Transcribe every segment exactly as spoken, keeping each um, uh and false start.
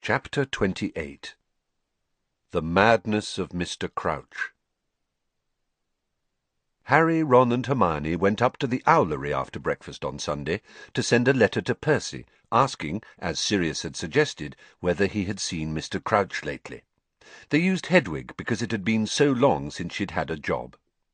Chapter twenty-eight. The Madness of Mister Crouch. Harry, Ron and Hermione went up to the Owlery after breakfast on Sunday to send a letter to Percy, asking, as Sirius had suggested, whether he had seen Mister Crouch lately. They used Hedwig because it had been so long since she'd had a job.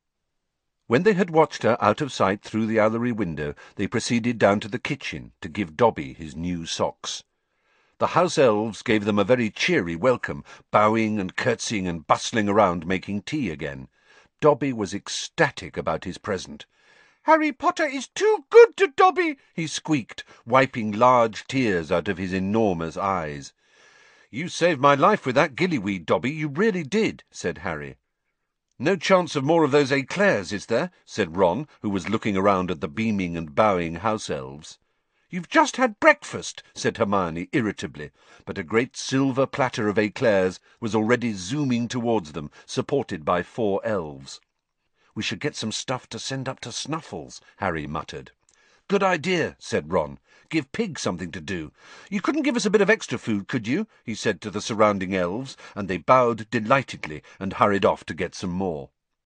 When they had watched her out of sight through the Owlery window, they proceeded down to the kitchen to give Dobby his new socks. The house elves gave them a very cheery welcome, bowing and curtsying and bustling around making tea again. Dobby was ecstatic about his present. "Harry Potter is too good to Dobby," he squeaked, wiping large tears out of his enormous eyes. "You saved my life with that gillyweed, Dobby, you really did," said Harry. "No chance of more of those eclairs, is there?" said Ron, who was looking around at the beaming and bowing house elves. "You've just had breakfast," said Hermione irritably, but a great silver platter of eclairs was already zooming towards them, supported by four elves. "We should get some stuff to send up to Snuffles," Harry muttered. "Good idea," said Ron. "Give Pig something to do. You couldn't give us a bit of extra food, could you?" he said to the surrounding elves, and they bowed delightedly and hurried off to get some more.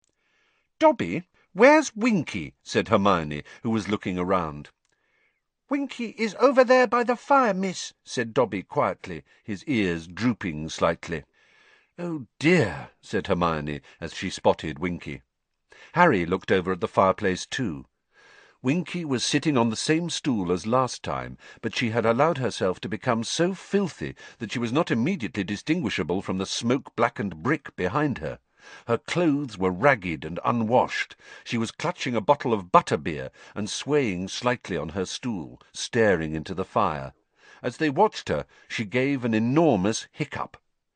"Dobby, where's Winky?" said Hermione, who was looking around. "Winky is over there by the fire, miss," said Dobby quietly, his ears drooping slightly. "Oh dear," said Hermione, as she spotted Winky. Harry looked over at the fireplace too. Winky was sitting on the same stool as last time, but she had allowed herself to become so filthy that she was not immediately distinguishable from the smoke-blackened brick behind her. Her clothes were ragged and unwashed. She was clutching a bottle of butter-beer and swaying slightly on her stool, staring into the fire. As they watched her, she gave an enormous hiccup.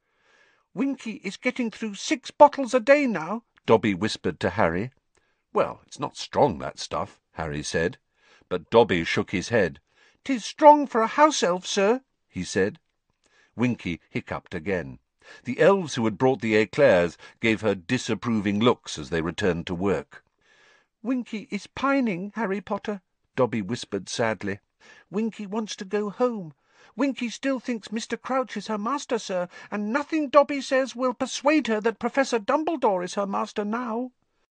"Winky is getting through six bottles a day now," Dobby whispered to Harry. "Well, it's not strong, that stuff," Harry said. But Dobby shook his head. "'Tis strong for a house elf, sir," he said. Winky hiccuped again. The elves who had brought the eclairs gave her disapproving looks as they returned to work. "Winky is pining, Harry Potter," Dobby whispered sadly. "Winky wants to go home. Winky still thinks Mister Crouch is her master, sir, and nothing Dobby says will persuade her that Professor Dumbledore is her master now."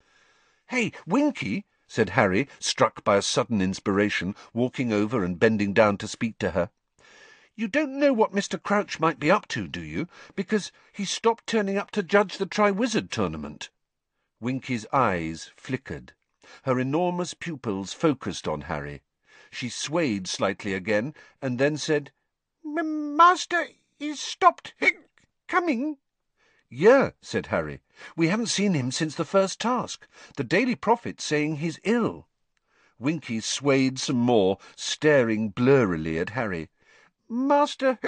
"Hey, Winky!" said Harry, struck by a sudden inspiration, walking over and bending down to speak to her. "You don't know what Mister Crouch might be up to, do you? Because he stopped turning up to judge the Triwizard Tournament." Winky's eyes flickered. Her enormous pupils focused on Harry. She swayed slightly again, and then said, M "Master is stopped coming." "Yeah," said Harry. "We haven't seen him since the first task. The Daily Prophet's saying he's ill." Winky swayed some more, staring blurrily at Harry. "Master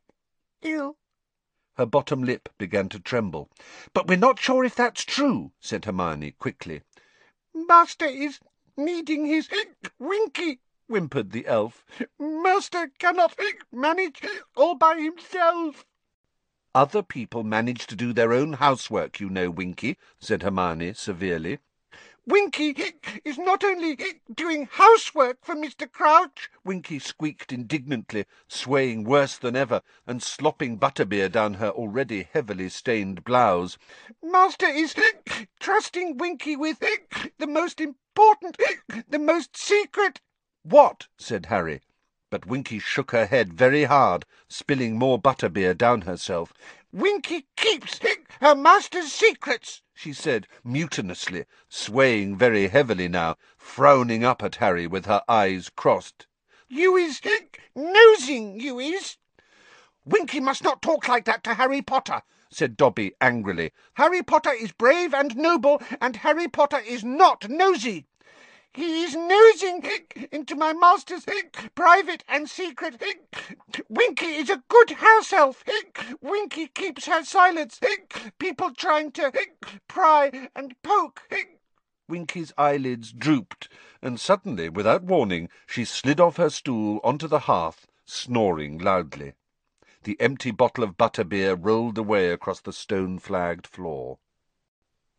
ill." Her bottom lip began to tremble. "But we're not sure if that's true," said Hermione quickly. "Master is needing his Winky," whimpered the elf. "Master cannot manage all by himself." "Other people manage to do their own housework, you know, Winky," said Hermione severely. "Winky is not only doing housework for Mister Crouch," Winky squeaked indignantly, swaying worse than ever and slopping butterbeer down her already heavily stained blouse. "Master is trusting Winky with the most important, the most secret—" "What?" said Harry. But Winky shook her head very hard, spilling more butterbeer down herself. "Winky keeps her master's secrets," she said mutinously, swaying very heavily now, frowning up at Harry with her eyes crossed. "You is nosing, you is." "Winky must not talk like that to Harry Potter," said Dobby angrily. "Harry Potter is brave and noble, and Harry Potter is not nosy." "He is nosing into my master's private and secret. Winky is a good house elf. Winky keeps her silence. People trying to pry and poke." Winky's eyelids drooped, and suddenly, without warning, she slid off her stool onto the hearth, snoring loudly. The empty bottle of butterbeer rolled away across the stone-flagged floor.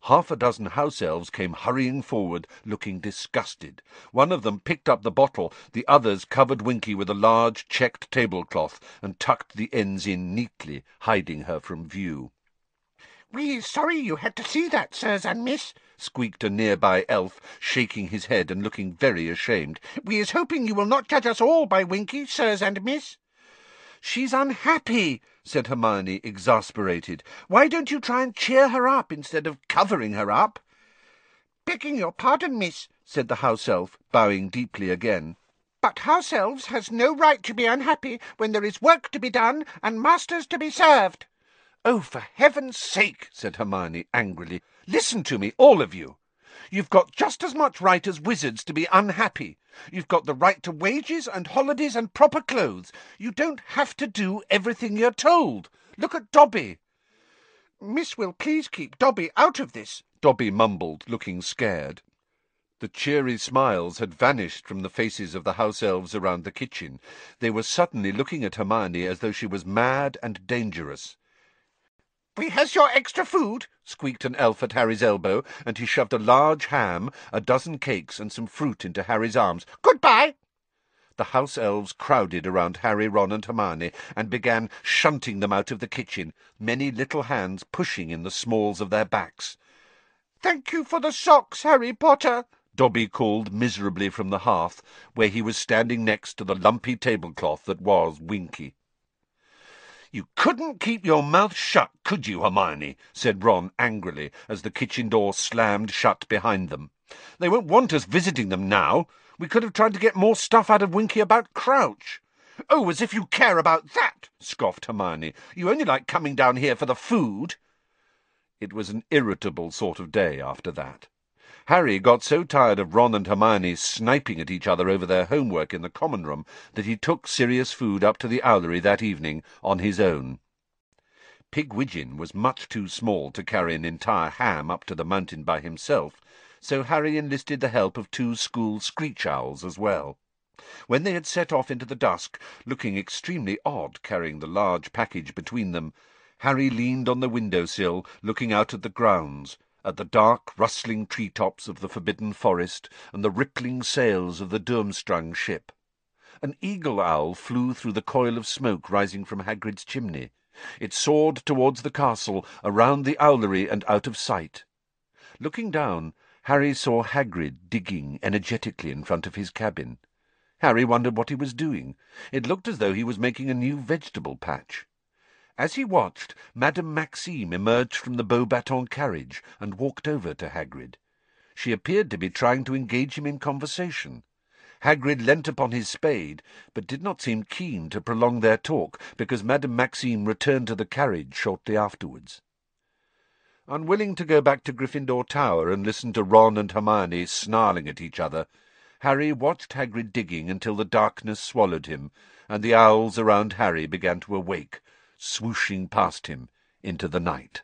Half a dozen house elves came hurrying forward, looking disgusted. One of them picked up the bottle. The others covered Winky with a large checked tablecloth and tucked the ends in neatly, hiding her from view. "We're sorry you had to see that, sirs and miss," squeaked a nearby elf, shaking his head and looking very ashamed. "We's hoping you will not judge us all by Winky, sirs and miss." "She's unhappy," said Hermione, exasperated. "Why don't you try and cheer her up instead of covering her up?" "Begging your pardon, miss," said the house elf, bowing deeply again. "but house elves has no right to be unhappy when there is work to be done and masters to be served." "Oh, for heaven's sake," said Hermione angrily, "listen to me, all of you. You've got just as much right as wizards to be unhappy. You've got the right to wages and holidays and proper clothes. You don't have to do everything you're told. Look at Dobby." "Miss will please keep Dobby out of this," Dobby mumbled, looking scared. The cheery smiles had vanished from the faces of the house elves around the kitchen. They were suddenly looking at Hermione as though she was mad and dangerous. "We has your extra food," squeaked an elf at Harry's elbow, and he shoved a large ham, a dozen cakes, and some fruit into Harry's arms. "Goodbye." The house elves crowded around Harry, Ron, and Hermione, and began shunting them out of the kitchen, many little hands pushing in the smalls of their backs. "Thank you for the socks, Harry Potter," Dobby called miserably from the hearth, where he was standing next to the lumpy tablecloth that was Winky. "You couldn't keep your mouth shut, could you, Hermione?" said Ron angrily, as the kitchen door slammed shut behind them. "They won't want us visiting them now. We could have tried to get more stuff out of Winky about Crouch." "Oh, as if you care about that!" scoffed Hermione. "You only like coming down here for the food." It was an irritable sort of day after that. Harry got so tired of Ron and Hermione sniping at each other over their homework in the common room that he took Sirius Food up to the Owlery that evening on his own. Pigwidgeon was much too small to carry an entire ham up to the mountain by himself, so Harry enlisted the help of two school screech owls as well. When they had set off into the dusk, looking extremely odd carrying the large package between them, Harry leaned on the window-sill, looking out at the grounds, at the dark, rustling tree-tops of the forbidden forest and the rippling sails of the Durmstrang ship. An eagle-owl flew through the coil of smoke rising from Hagrid's chimney. It soared towards the castle, around the Owlery and out of sight. Looking down, Harry saw Hagrid digging energetically in front of his cabin. Harry wondered what he was doing. It looked as though he was making a new vegetable patch. As he watched, Madame Maxime emerged from the Beauxbatons carriage and walked over to Hagrid. She appeared to be trying to engage him in conversation. Hagrid leant upon his spade, but did not seem keen to prolong their talk, because Madame Maxime returned to the carriage shortly afterwards. Unwilling to go back to Gryffindor Tower and listen to Ron and Hermione snarling at each other, Harry watched Hagrid digging until the darkness swallowed him, and the owls around Harry began to awake, swooshing past him into the night.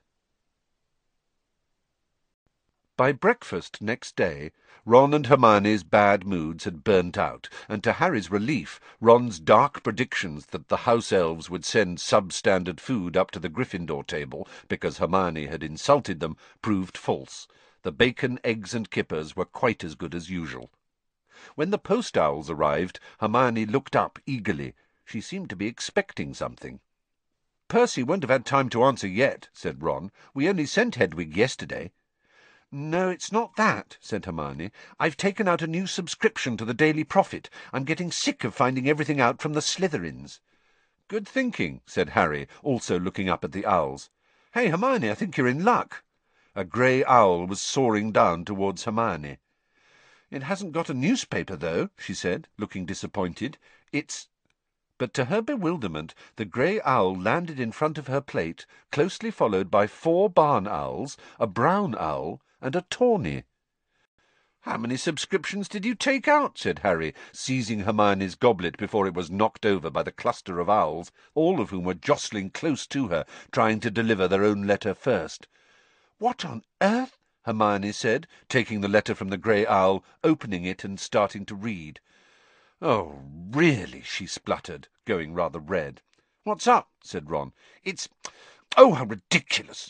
By breakfast next day, Ron and Hermione's bad moods had burnt out, and to Harry's relief, Ron's dark predictions that the house elves would send substandard food up to the Gryffindor table because Hermione had insulted them proved false. The bacon, eggs, and kippers were quite as good as usual. When the post owls arrived, Hermione looked up eagerly. She seemed to be expecting something. "Percy won't have had time to answer yet," said Ron. "We only sent Hedwig yesterday." "No, it's not that," said Hermione. "I've taken out a new subscription to the Daily Prophet. I'm getting sick of finding everything out from the Slytherins." "Good thinking," said Harry, also looking up at the owls. "Hey, Hermione, I think you're in luck." A grey owl was soaring down towards Hermione. "It hasn't got a newspaper, though," she said, looking disappointed. "It's—" But to her bewilderment, the grey owl landed in front of her plate, closely followed by four barn owls, a brown owl, and a tawny. "How many subscriptions did you take out?" said Harry, seizing Hermione's goblet before it was knocked over by the cluster of owls, all of whom were jostling close to her, trying to deliver their own letter first. "What on earth?" Hermione said, taking the letter from the grey owl, opening it and starting to read. "Oh, really," she spluttered, going rather red. "What's up?" said Ron. "It's... oh, how ridiculous!"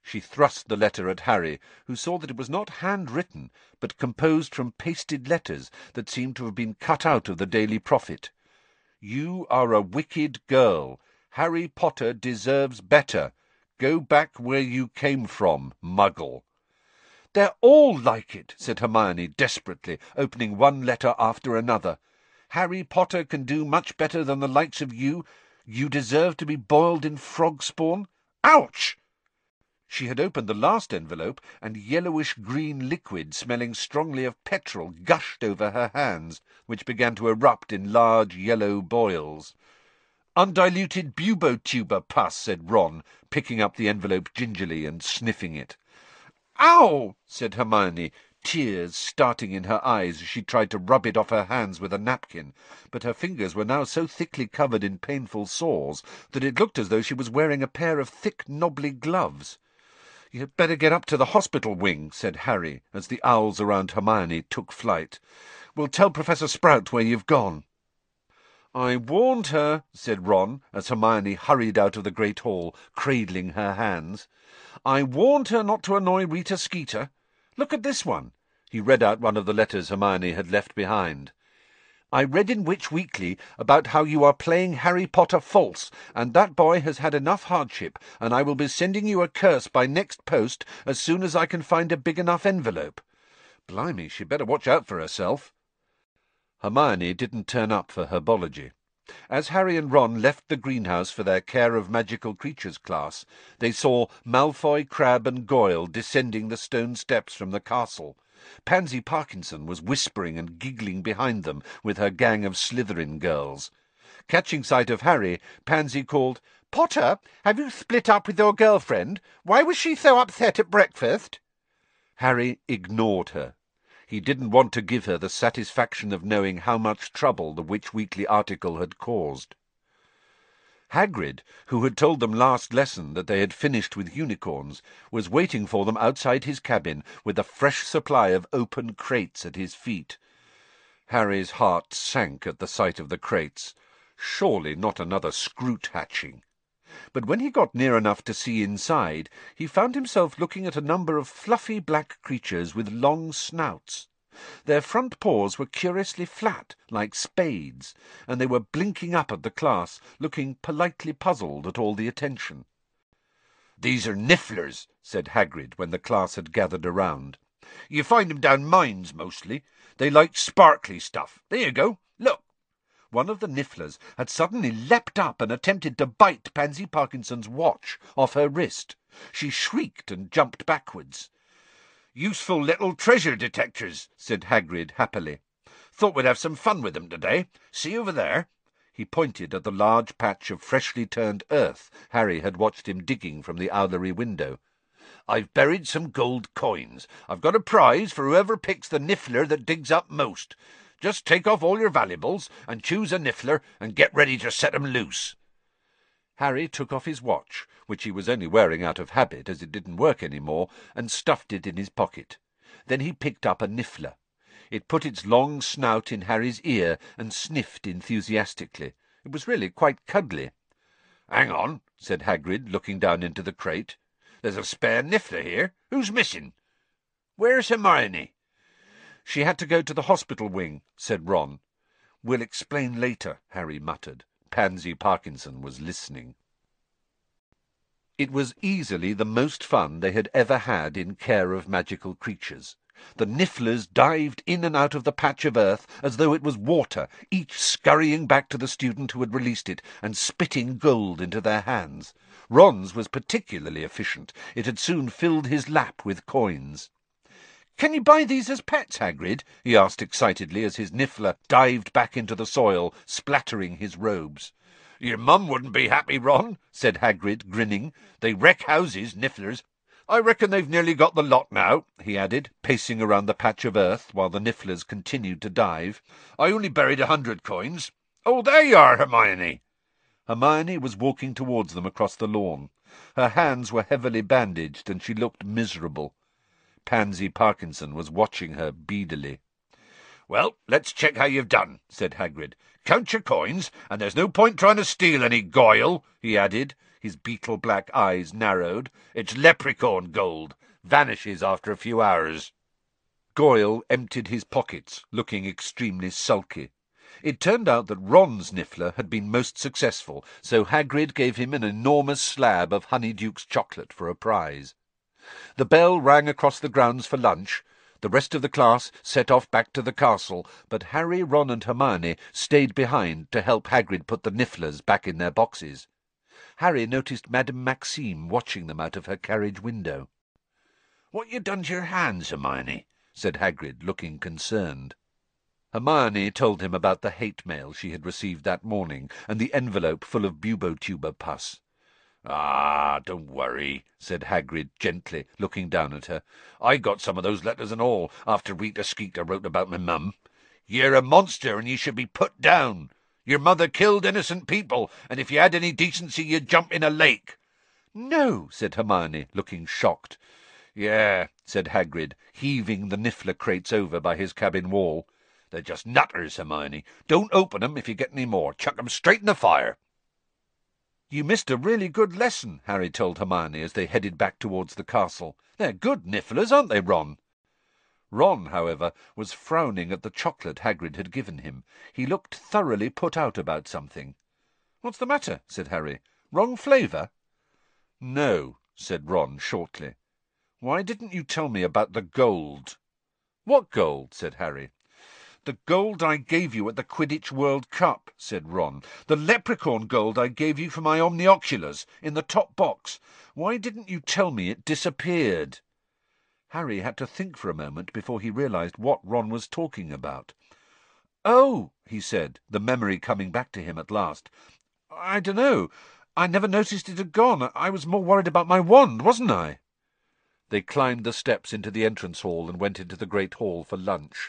She thrust the letter at Harry, who saw that it was not handwritten, but composed from pasted letters that seemed to have been cut out of the Daily Prophet. "You are a wicked girl. Harry Potter deserves better. Go back where you came from, Muggle." "They're all like it," said Hermione desperately, opening one letter after another. "Harry Potter can do much better than the likes of you. You deserve to be boiled in frog spawn." "Ouch!" She had opened the last envelope, and yellowish-green liquid smelling strongly of petrol gushed over her hands, which began to erupt in large yellow boils. "Undiluted bubotuber pus," said Ron, picking up the envelope gingerly and sniffing it. "Ow!" said Hermione, tears starting in her eyes as she tried to rub it off her hands with a napkin, but her fingers were now so thickly covered in painful sores that it looked as though she was wearing a pair of thick, knobbly gloves. "You'd better get up to the hospital wing," said Harry, as the owls around Hermione took flight. "We'll tell Professor Sprout where you've gone." "I warned her," said Ron, as Hermione hurried out of the great hall, cradling her hands. "I warned her not to annoy Rita Skeeter. Look at this one." He read out one of the letters Hermione had left behind. "I read in Witch Weekly about how you are playing Harry Potter false, and that boy has had enough hardship, and I will be sending you a curse by next post as soon as I can find a big enough envelope. Blimey, she'd better watch out for herself." Hermione didn't turn up for herbology. As Harry and Ron left the greenhouse for their Care of Magical Creatures class, they saw Malfoy, Crabbe, and Goyle descending the stone steps from the castle. Pansy Parkinson was whispering and giggling behind them with her gang of Slytherin girls. Catching sight of Harry, Pansy called, "Potter, have you split up with your girlfriend? Why was she so upset at breakfast?" Harry ignored her. He didn't want to give her the satisfaction of knowing how much trouble the Witch Weekly article had caused. Hagrid, who had told them last lesson that they had finished with unicorns, was waiting for them outside his cabin with a fresh supply of open crates at his feet. Harry's heart sank at the sight of the crates. Surely not another Scroot hatching. But when he got near enough to see inside, he found himself looking at a number of fluffy black creatures with long snouts. Their front paws were curiously flat, like spades, and they were blinking up at the class, looking politely puzzled at all the attention. "These are Nifflers," said Hagrid when the class had gathered around. "You find 'em down mines, mostly. They like sparkly stuff. There you go. Look." One of the Nifflers had suddenly leapt up and attempted to bite Pansy Parkinson's watch off her wrist. She shrieked and jumped backwards. "Useful little treasure detectors," said Hagrid happily. "Thought we'd have some fun with them today. See over there?" He pointed at the large patch of freshly turned earth Harry had watched him digging from the owlery window. "I've buried some gold coins. I've got a prize for whoever picks the Niffler that digs up most. Just take off all your valuables and choose a Niffler and get ready to set 'em loose." Harry took off his watch, which he was only wearing out of habit as it didn't work any more, and stuffed it in his pocket. Then he picked up a Niffler. It put its long snout in Harry's ear and sniffed enthusiastically. It was really quite cuddly. "Hang on," said Hagrid, looking down into the crate. "There's a spare Niffler here. Who's missing? Where's Hermione?" "She had to go to the hospital wing," said Ron. "We'll explain later," Harry muttered. Pansy Parkinson was listening. It was easily the most fun they had ever had in Care of Magical Creatures. The Nifflers dived in and out of the patch of earth as though it was water, each scurrying back to the student who had released it and spitting gold into their hands. Ron's was particularly efficient. It had soon filled his lap with coins. "Can you buy these as pets, Hagrid?" he asked excitedly as his Niffler dived back into the soil, splattering his robes. "Your mum wouldn't be happy, Ron," said Hagrid, grinning. "They wreck houses, Nifflers. I reckon they've nearly got the lot now," he added, pacing around the patch of earth while the Nifflers continued to dive. "I only buried a hundred coins. Oh, there you are, Hermione." Hermione was walking towards them across the lawn. Her hands were heavily bandaged and she looked miserable. Pansy Parkinson was watching her beadily. "Well, let's check how you've done," said Hagrid. "Count your coins, and there's no point trying to steal any, Goyle," he added. His beetle-black eyes narrowed. "It's leprechaun gold. Vanishes after a few hours." Goyle emptied his pockets, looking extremely sulky. It turned out that Ron's Niffler had been most successful, so Hagrid gave him an enormous slab of Honeyduke's chocolate for a prize. The bell rang across the grounds for lunch. The rest of the class set off back to the castle, but Harry, Ron and Hermione stayed behind to help Hagrid put the Nifflers back in their boxes. Harry noticed Madame Maxime watching them out of her carriage window. "What you done to your hands, Hermione?" said Hagrid, looking concerned. Hermione told him about the hate mail she had received that morning, and the envelope full of bubotuber pus. "Ah, don't worry," said Hagrid gently, looking down at her. "I got some of those letters and all, after Rita Skeeter wrote about my mum. You're a monster, and you should be put down. Your mother killed innocent people, and if you had any decency you'd jump in a lake." "No," said Hermione, looking shocked. "Yeah," said Hagrid, heaving the Niffler crates over by his cabin wall. "They're just nutters, Hermione. Don't open 'em if you get any more. Chuck 'em straight in the fire." "You missed a really good lesson," Harry told Hermione as they headed back towards the castle. "They're good Nifflers, aren't they, Ron?" Ron, however, was frowning at the chocolate Hagrid had given him. He looked thoroughly put out about something. "What's the matter?" said Harry. "Wrong flavour?" "No," said Ron shortly. "Why didn't you tell me about the gold?" "What gold?" said Harry. "The gold I gave you at the Quidditch World Cup," said Ron. "The leprechaun gold I gave you for my omnioculars, in the top box. Why didn't you tell me it disappeared?" Harry had to think for a moment before he realized what Ron was talking about. "Oh," he said, the memory coming back to him at last. "I dunno. I never noticed it had gone. I was more worried about my wand, wasn't I?" They climbed the steps into the entrance hall and went into the great hall for lunch.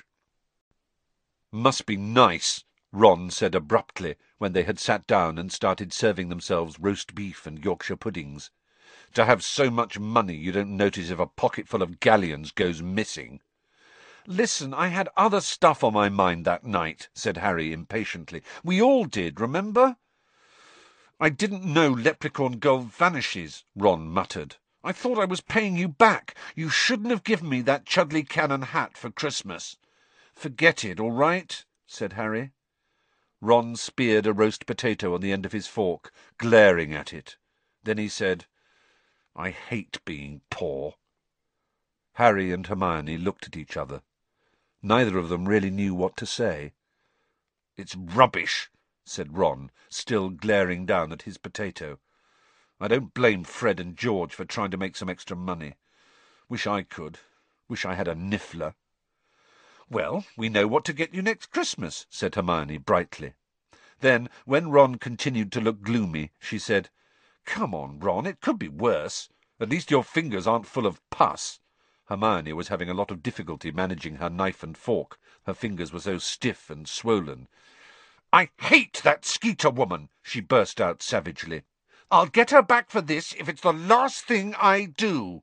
"Must be nice," Ron said abruptly, when they had sat down and started serving themselves roast beef and Yorkshire puddings, "to have so much money you don't notice if a pocketful of galleons goes missing." "Listen, I had other stuff on my mind that night," said Harry impatiently. "We all did, remember?" "I didn't know leprechaun gold vanishes," Ron muttered. "I thought I was paying you back. You shouldn't have given me that Chudley Cannon hat for Christmas." "Forget it, all right," said Harry. Ron speared a roast potato on the end of his fork, glaring at it. Then he said, "I hate being poor." Harry and Hermione looked at each other. Neither of them really knew what to say. "It's rubbish," said Ron, still glaring down at his potato. "I don't blame Fred and George for trying to make some extra money. Wish I could. Wish I had a Niffler." "Well, we know what to get you next Christmas," said Hermione brightly. Then, when Ron continued to look gloomy, she said, "Come on, Ron, it could be worse. At least your fingers aren't full of pus." Hermione was having a lot of difficulty managing her knife and fork. Her fingers were so stiff and swollen. "I hate that Skeeter woman!" she burst out savagely. "I'll get her back for this if it's the last thing I do."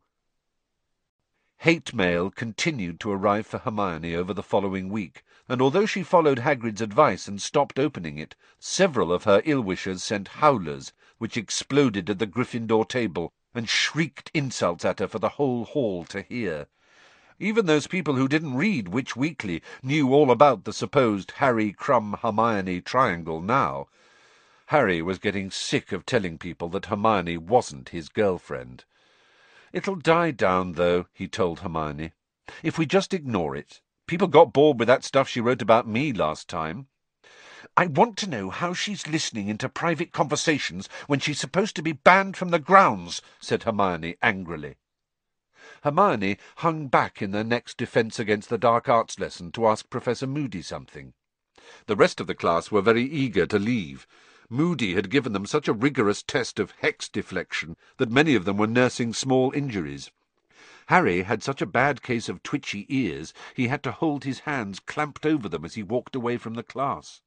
Hate mail continued to arrive for Hermione over the following week, and although she followed Hagrid's advice and stopped opening it, several of her ill-wishers sent howlers, which exploded at the Gryffindor table and shrieked insults at her for the whole hall to hear. Even those people who didn't read Witch Weekly knew all about the supposed Harry, Crumb, Hermione triangle now. Harry was getting sick of telling people that Hermione wasn't his girlfriend. "It'll die down, though," he told Hermione. "If we just ignore it. People got bored with that stuff she wrote about me last time." "I want to know how she's listening into private conversations when she's supposed to be banned from the grounds," said Hermione angrily. Hermione hung back in their next Defence Against the Dark Arts lesson to ask Professor Moody something. The rest of the class were very eager to leave. Moody had given them such a rigorous test of hex deflection that many of them were nursing small injuries. Harry had such a bad case of twitchy ears he had to hold his hands clamped over them as he walked away from the class.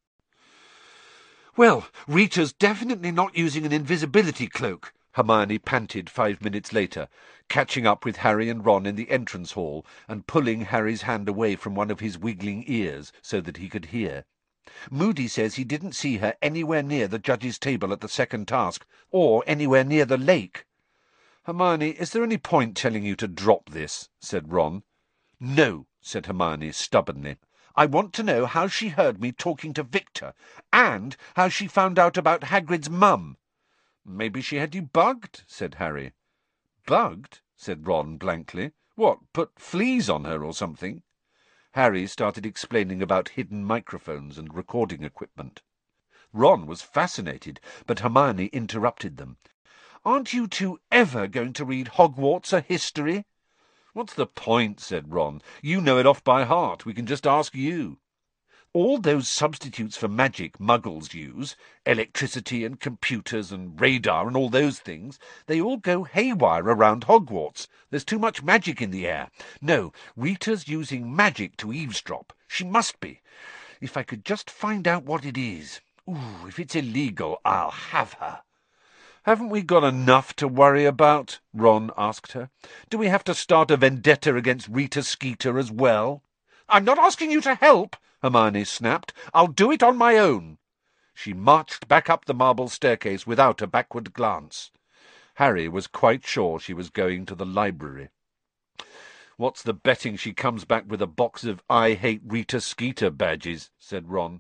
"Well, Rita's definitely not using an invisibility cloak," Hermione panted five minutes later, catching up with Harry and Ron in the entrance hall and pulling Harry's hand away from one of his wiggling ears so that he could hear. Moody says he didn't see her anywhere near the judge's table at the second task, or anywhere near the lake." "Hermione, is there any point telling you to drop this?" said Ron. "No," said Hermione stubbornly. "I want to know how she heard me talking to Victor, and how she found out about Hagrid's mum." "Maybe she had you bugged," said Harry. "Bugged?" said Ron blankly. "What, put fleas on her or something?" Harry started explaining about hidden microphones and recording equipment. Ron was fascinated, but Hermione interrupted them. "Aren't you two ever going to read Hogwarts a history?" "What's the point?" said Ron. "You know it off by heart. We can just ask you." "All those substitutes for magic Muggles use, electricity and computers and radar and all those things, they all go haywire around Hogwarts. There's too much magic in the air. No, Rita's using magic to eavesdrop. She must be. If I could just find out what it is. Ooh, if it's illegal, I'll have her." "Haven't we got enough to worry about?" Ron asked her. "Do we have to start a vendetta against Rita Skeeter as well?" "I'm not asking you to help," Hermione snapped. "I'll do it on my own." She marched back up the marble staircase without a backward glance. Harry was quite sure she was going to the library. "What's the betting she comes back with a box of I Hate Rita Skeeter badges?" said Ron.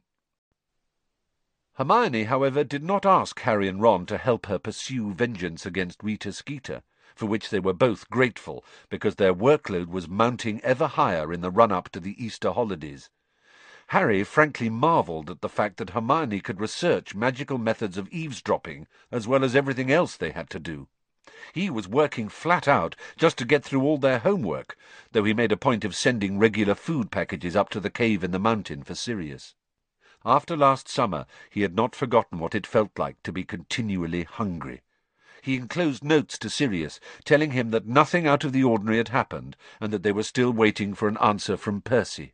Hermione, however, did not ask Harry and Ron to help her pursue vengeance against Rita Skeeter, for which they were both grateful, because their workload was mounting ever higher in the run-up to the Easter holidays. Harry frankly marvelled at the fact that Hermione could research magical methods of eavesdropping as well as everything else they had to do. He was working flat out just to get through all their homework, though he made a point of sending regular food packages up to the cave in the mountain for Sirius. After last summer he had not forgotten what it felt like to be continually hungry. He enclosed notes to Sirius, telling him that nothing out of the ordinary had happened, and that they were still waiting for an answer from Percy.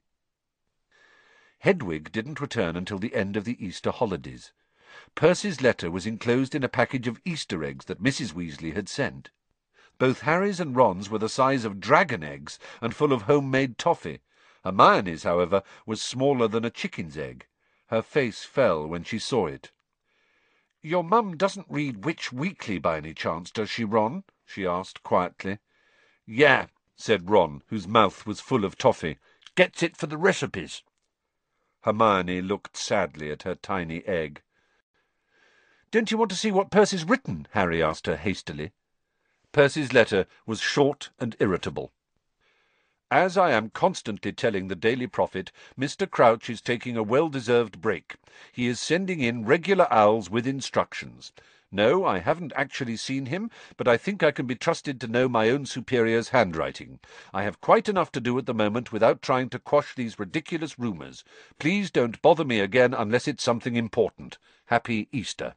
Hedwig didn't return until the end of the Easter holidays. Percy's letter was enclosed in a package of Easter eggs that Missus Weasley had sent. Both Harry's and Ron's were the size of dragon eggs and full of homemade toffee. Hermione's, however, was smaller than a chicken's egg. Her face fell when she saw it. "Your mum doesn't read Witch Weekly by any chance, does she, Ron?" she asked quietly. "Yeah," said Ron, whose mouth was full of toffee. "Gets it for the recipes." Hermione looked sadly at her tiny egg. "Don't you want to see what Percy's written?" Harry asked her hastily. Percy's letter was short and irritable. "As I am constantly telling the Daily Prophet, Mister Crouch is taking a well-deserved break. He is sending in regular owls with instructions. No, I haven't actually seen him, but I think I can be trusted to know my own superior's handwriting. I have quite enough to do at the moment without trying to quash these ridiculous rumours. Please don't bother me again unless it's something important. Happy Easter."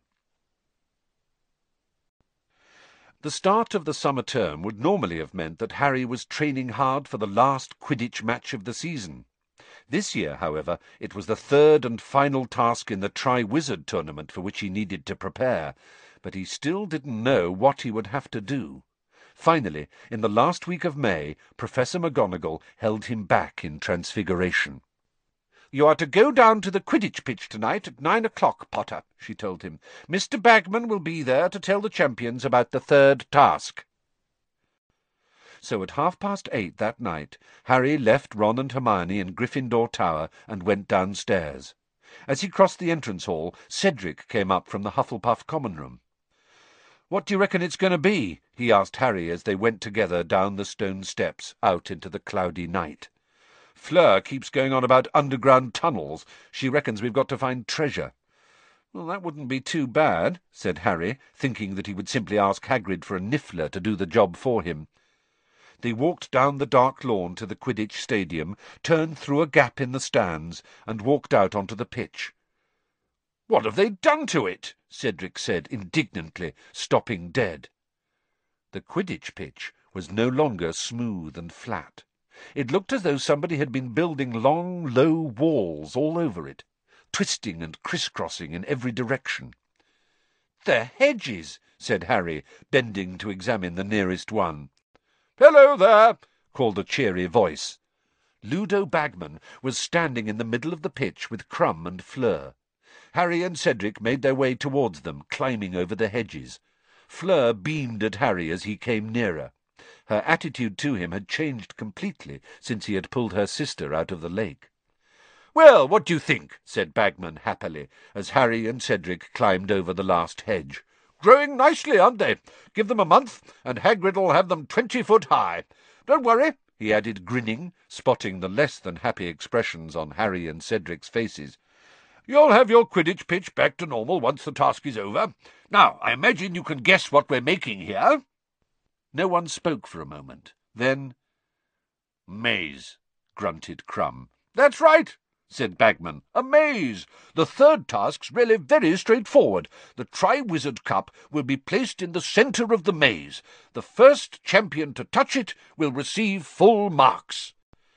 The start of the summer term would normally have meant that Harry was training hard for the last Quidditch match of the season. This year, however, it was the third and final task in the Tri-Wizard tournament for which he needed to prepare, but he still didn't know what he would have to do. Finally, in the last week of May, Professor McGonagall held him back in Transfiguration. "You are to go down to the Quidditch pitch tonight at nine o'clock, Potter," she told him. "Mister Bagman will be there to tell the champions about the third task." So at half-past eight that night, Harry left Ron and Hermione in Gryffindor Tower and went downstairs. As he crossed the entrance hall, Cedric came up from the Hufflepuff common room. "What do you reckon it's going to be?" he asked Harry as they went together down the stone steps out into the cloudy night. "Fleur keeps going on about underground tunnels. She reckons we've got to find treasure." "Well, that wouldn't be too bad," said Harry, thinking that he would simply ask Hagrid for a Niffler to do the job for him. They walked down the dark lawn to the Quidditch stadium, turned through a gap in the stands, and walked out onto the pitch. "What have they done to it?" Cedric said indignantly, stopping dead. The Quidditch pitch was no longer smooth and flat. It looked as though somebody had been building long, low walls all over it, twisting and criss-crossing in every direction. "They're hedges," said Harry, bending to examine the nearest one. "Hello there!" called a cheery voice. Ludo Bagman was standing in the middle of the pitch with Crumb and Fleur. Harry and Cedric made their way towards them, climbing over the hedges. Fleur beamed at Harry as he came nearer. Her attitude to him had changed completely since he had pulled her sister out of the lake. "Well, what do you think?" said Bagman happily, as Harry and Cedric climbed over the last hedge. "Growing nicely, aren't they? Give them a month, and Hagrid'll have them twenty foot high. Don't worry," he added, grinning, spotting the less than happy expressions on Harry and Cedric's faces. "You'll have your Quidditch pitch back to normal once the task is over. Now, I imagine you can guess what we're making here." No one spoke for a moment. Then, "Maze," grunted Crumb. "That's right," said Bagman. "A maze. The third task's really very straightforward. The Triwizard Cup will be placed in the centre of the maze. The first champion to touch it will receive full marks."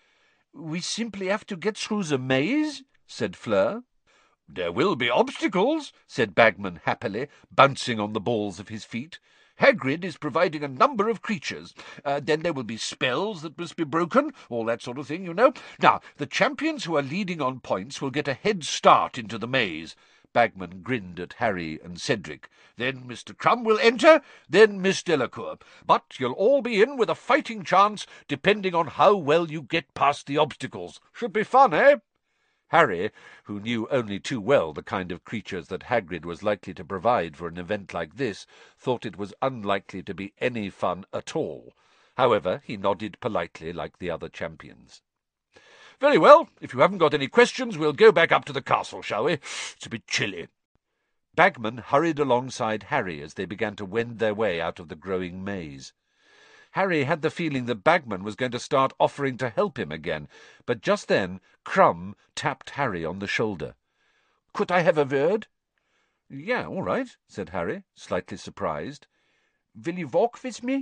"We simply have to get through the maze?" said Fleur. "There will be obstacles," said Bagman happily, bouncing on the balls of his feet. "Hagrid is providing a number of creatures. Uh, then there will be spells that must be broken, all that sort of thing, you know. Now, the champions who are leading on points will get a head start into the maze." Bagman grinned at Harry and Cedric. "Then Mister Crumb will enter, then Miss Delacour. But you'll all be in with a fighting chance, depending on how well you get past the obstacles. Should be fun, eh?" Harry, who knew only too well the kind of creatures that Hagrid was likely to provide for an event like this, thought it was unlikely to be any fun at all. However, he nodded politely like the other champions. "Very well. If you haven't got any questions, we'll go back up to the castle, shall we? It's a bit chilly." Bagman hurried alongside Harry as they began to wend their way out of the growing maze. Harry had the feeling that Bagman was going to start offering to help him again, but just then Crumb tapped Harry on the shoulder. "Could I have a word?" "Yeah, all right," said Harry, slightly surprised. "Will you walk with me?"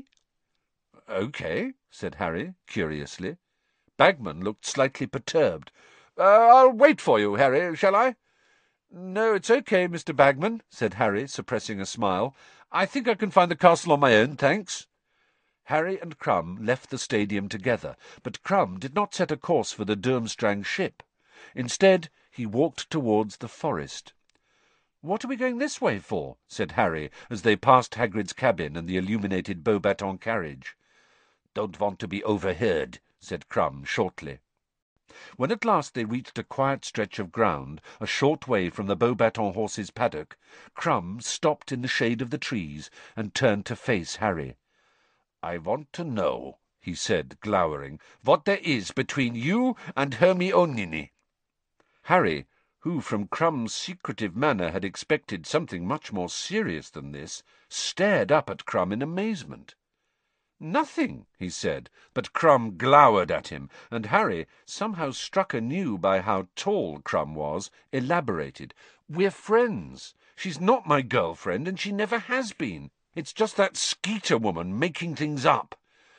"Okay," said Harry, curiously. Bagman looked slightly perturbed. Uh, "I'll wait for you, Harry, shall I?" "No, it's okay, Mister Bagman," said Harry, suppressing a smile. "I think I can find the castle on my own, thanks." Harry and Crumb left the stadium together, but Crumb did not set a course for the Durmstrang ship. Instead, he walked towards the forest. "What are we going this way for?" said Harry, as they passed Hagrid's cabin and the illuminated Beauxbatons carriage. "Don't want to be overheard," said Crumb shortly. When at last they reached a quiet stretch of ground, a short way from the Beauxbatons horses' paddock, Crumb stopped in the shade of the trees and turned to face Harry. "I want to know," he said, glowering, "what there is between you and Hermione." Harry, who from Crumb's secretive manner had expected something much more serious than this, stared up at Crumb in amazement. "Nothing," he said, but Crumb glowered at him, and Harry, somehow struck anew by how tall Crumb was, elaborated. "We're friends. She's not my girlfriend, and she never has been. It's just that Skeeter woman making things up."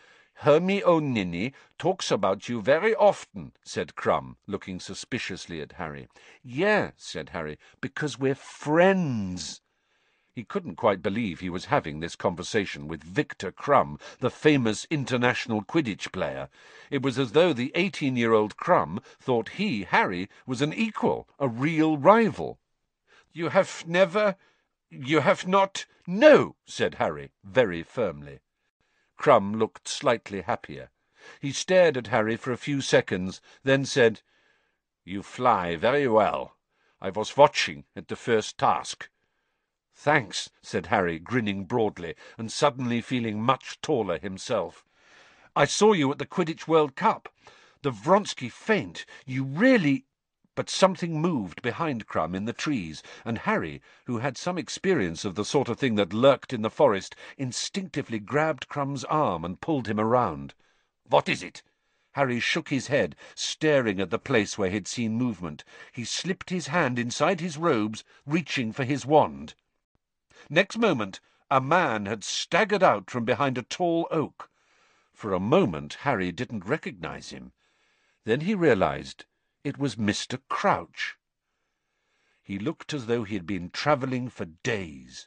"Hermione talks about you very often," said Crumb, looking suspiciously at Harry. "Yeah," said Harry, "because we're friends." He couldn't quite believe he was having this conversation with Victor Crumb, the famous international Quidditch player. It was as though the eighteen-year-old Crumb thought he, Harry, was an equal, a real rival. "You have never... you have not... "No," said Harry, very firmly. Crumb looked slightly happier. He stared at Harry for a few seconds, then said, "You fly very well. I was watching at the first task." "Thanks," said Harry, grinning broadly, and suddenly feeling much taller himself. "I saw you at the Quidditch World Cup. The Vronsky feint. You really—" But something moved behind Crumb in the trees, and Harry, who had some experience of the sort of thing that lurked in the forest, instinctively grabbed Crumb's arm and pulled him around. "What is it?" Harry shook his head, staring at the place where he'd seen movement. He slipped his hand inside his robes, reaching for his wand. Next moment, a man had staggered out from behind a tall oak. For a moment, Harry didn't recognize him. Then he realized it was Mister Crouch. He looked as though he had been travelling for days.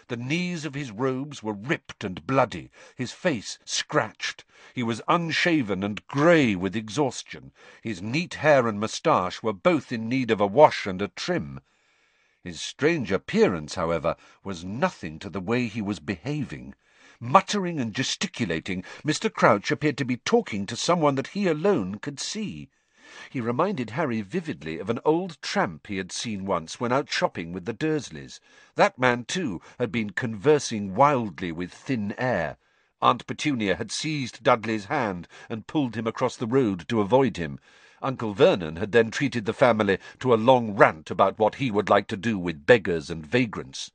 The knees of his robes were ripped and bloody, his face scratched. He was unshaven and grey with exhaustion. His neat hair and moustache were both in need of a wash and a trim. His strange appearance, however, was nothing to the way he was behaving. Muttering and gesticulating, Mister Crouch appeared to be talking to someone that he alone could see. He reminded Harry vividly of an old tramp he had seen once when out shopping with the Dursleys. That man, too, had been conversing wildly with thin air. Aunt Petunia had seized Dudley's hand and pulled him across the road to avoid him. Uncle Vernon had then treated the family to a long rant about what he would like to do with beggars and vagrants.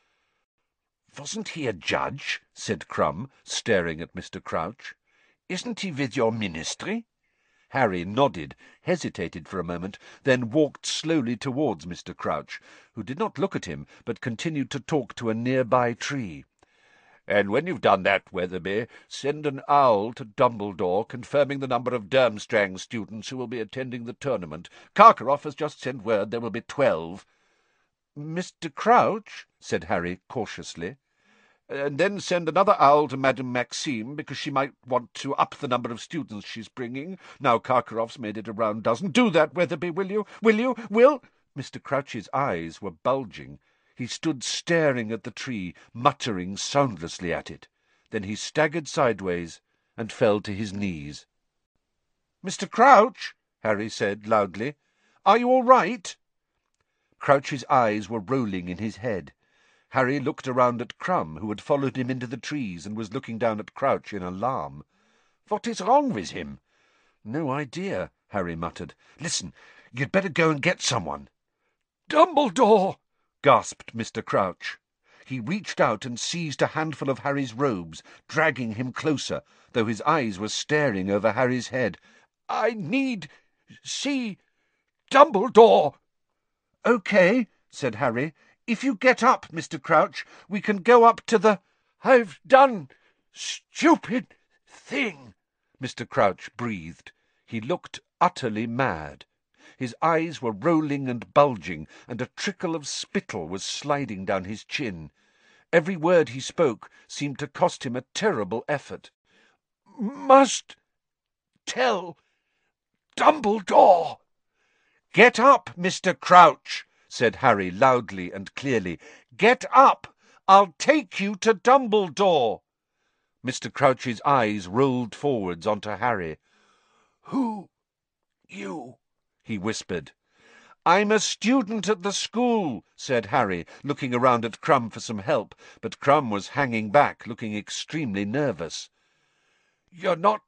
"Wasn't he a judge?" said Crumb, staring at Mister Crouch. "Isn't he with your ministry?" Harry nodded, hesitated for a moment, then walked slowly towards Mister Crouch, who did not look at him, but continued to talk to a nearby tree. "And when you've done that, Weatherby, send an owl to Dumbledore confirming the number of Durmstrang students who will be attending the tournament. Karkaroff has just sent word there will be twelve." "Mister Crouch?" said Harry cautiously. "And then send another owl to Madame Maxime, because she might want to up the number of students she's bringing, now Karkaroff's made it a round dozen. Do that, Weatherby, will you? Will you? Will—" Mister Crouch's eyes were bulging. He stood staring at the tree, muttering soundlessly at it. Then he staggered sideways and fell to his knees. "Mister Crouch," Harry said loudly, "are you all right?" Crouch's eyes were rolling in his head. Harry looked around at Crumb, who had followed him into the trees and was looking down at Crouch in alarm. "What is wrong with him?" "No idea," Harry muttered. "Listen, you'd better go and get someone." "Dumbledore!" gasped Mister Crouch. He reached out and seized a handful of Harry's robes, dragging him closer, though his eyes were staring over Harry's head. "I need see Dumbledore." "Okay," said Harry. "If you get up, Mister Crouch, we can go up to the—" "I've done stupid thing," Mister Crouch breathed. He looked utterly mad. His eyes were rolling and bulging, and a trickle of spittle was sliding down his chin. Every word he spoke seemed to cost him a terrible effort. "Must tell Dumbledore." "Get up, Mister Crouch," said Harry loudly and clearly. "Get up! I'll take you to Dumbledore." Mister Crouch's eyes rolled forwards onto Harry. "Who you?" he whispered. "I'm a student at the school," said Harry, looking around at Crumb for some help, but Crumb was hanging back, looking extremely nervous. "You're not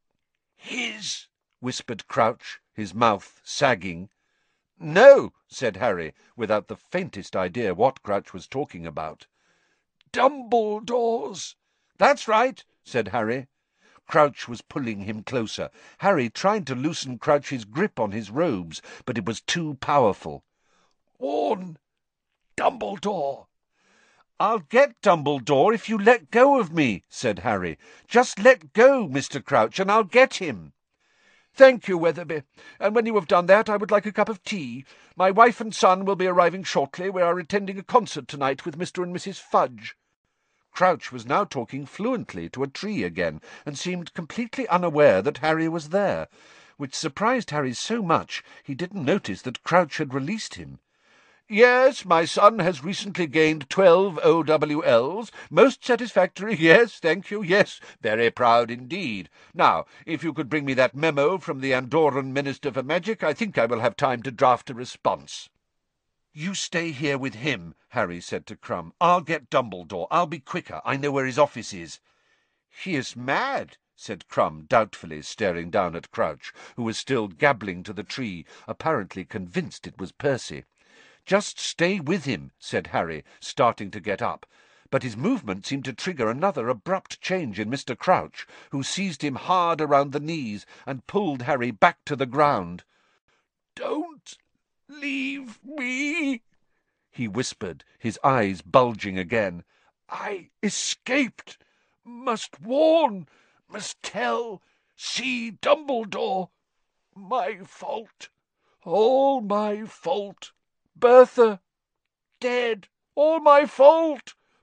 his," whispered Crouch, his mouth sagging. "No," said Harry, without the faintest idea what Crouch was talking about. "Dumbledore's." "That's right," said Harry. Crouch was pulling him closer. Harry tried to loosen Crouch's grip on his robes, but it was too powerful. "Warn Dumbledore." "I'll get Dumbledore if you let go of me," said Harry. "Just let go, Mister Crouch, and I'll get him." "Thank you, Weatherby. And when you have done that, I would like a cup of tea. My wife and son will be arriving shortly. We are attending a concert tonight with Mister and Missus Fudge." Crouch was now talking fluently to a tree again, and seemed completely unaware that Harry was there, which surprised Harry so much he didn't notice that Crouch had released him. "Yes, my son has recently gained twelve O W Ls. Most satisfactory, yes, thank you, yes, very proud indeed. Now, if you could bring me that memo from the Andorran Minister for Magic, I think I will have time to draft a response." "You stay here with him," Harry said to Crumb. "I'll get Dumbledore. I'll be quicker. I know where his office is." "He is mad," said Crumb doubtfully, staring down at Crouch, who was still gabbling to the tree, apparently convinced it was Percy. "Just stay with him," said Harry, starting to get up. But his movement seemed to trigger another abrupt change in Mister Crouch, who seized him hard around the knees and pulled Harry back to the ground. "Don't leave me," he whispered, his eyes bulging again. "I escaped. Must warn, must tell, see Dumbledore. My fault, all my fault. Bertha dead, all my fault.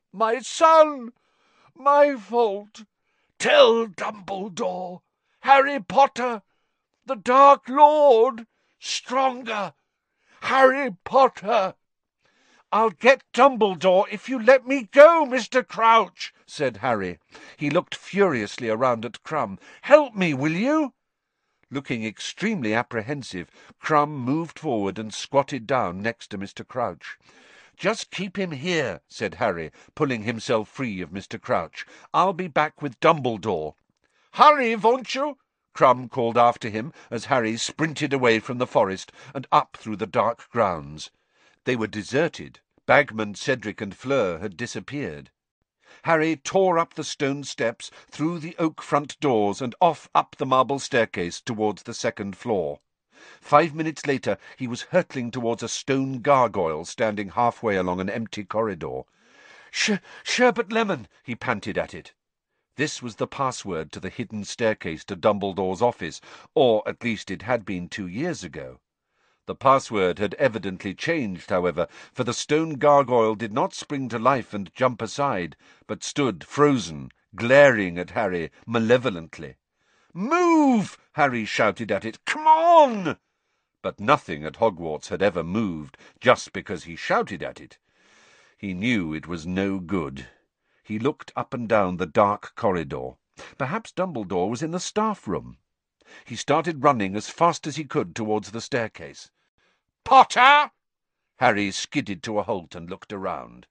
My son! My fault! Tell Dumbledore! Harry Potter! The Dark Lord! Stronger! Harry Potter!" "I'll get Dumbledore if you let me go, Mister Crouch," said Harry. He looked furiously around at Crumb. "Help me, will you?" Looking extremely apprehensive, Crumb moved forward and squatted down next to Mister Crouch. "Just keep him here," said Harry, pulling himself free of Mister Crouch. "I'll be back with Dumbledore." "Hurry, won't you?" Crumb called after him as Harry sprinted away from the forest and up through the dark grounds. They were deserted. Bagman, Cedric, and Fleur had disappeared. Harry tore up the stone steps, through the oak front doors, and off up the marble staircase towards the second floor. Five minutes later he was hurtling towards a stone gargoyle standing halfway along an empty corridor. Sh- Sherbet lemon, he panted at it. This was the password to the hidden staircase to Dumbledore's office, or at least it had been two years ago. The password had evidently changed, however, for the stone gargoyle did not spring to life and jump aside, but stood frozen, glaring at Harry malevolently. "Move!" Harry shouted at it. "Come on!" But nothing at Hogwarts had ever moved just because he shouted at it. He knew it was no good. He looked up and down the dark corridor. Perhaps Dumbledore was in the staff room. He started running as fast as he could towards the staircase. "Potter!" Harry skidded to a halt and looked around.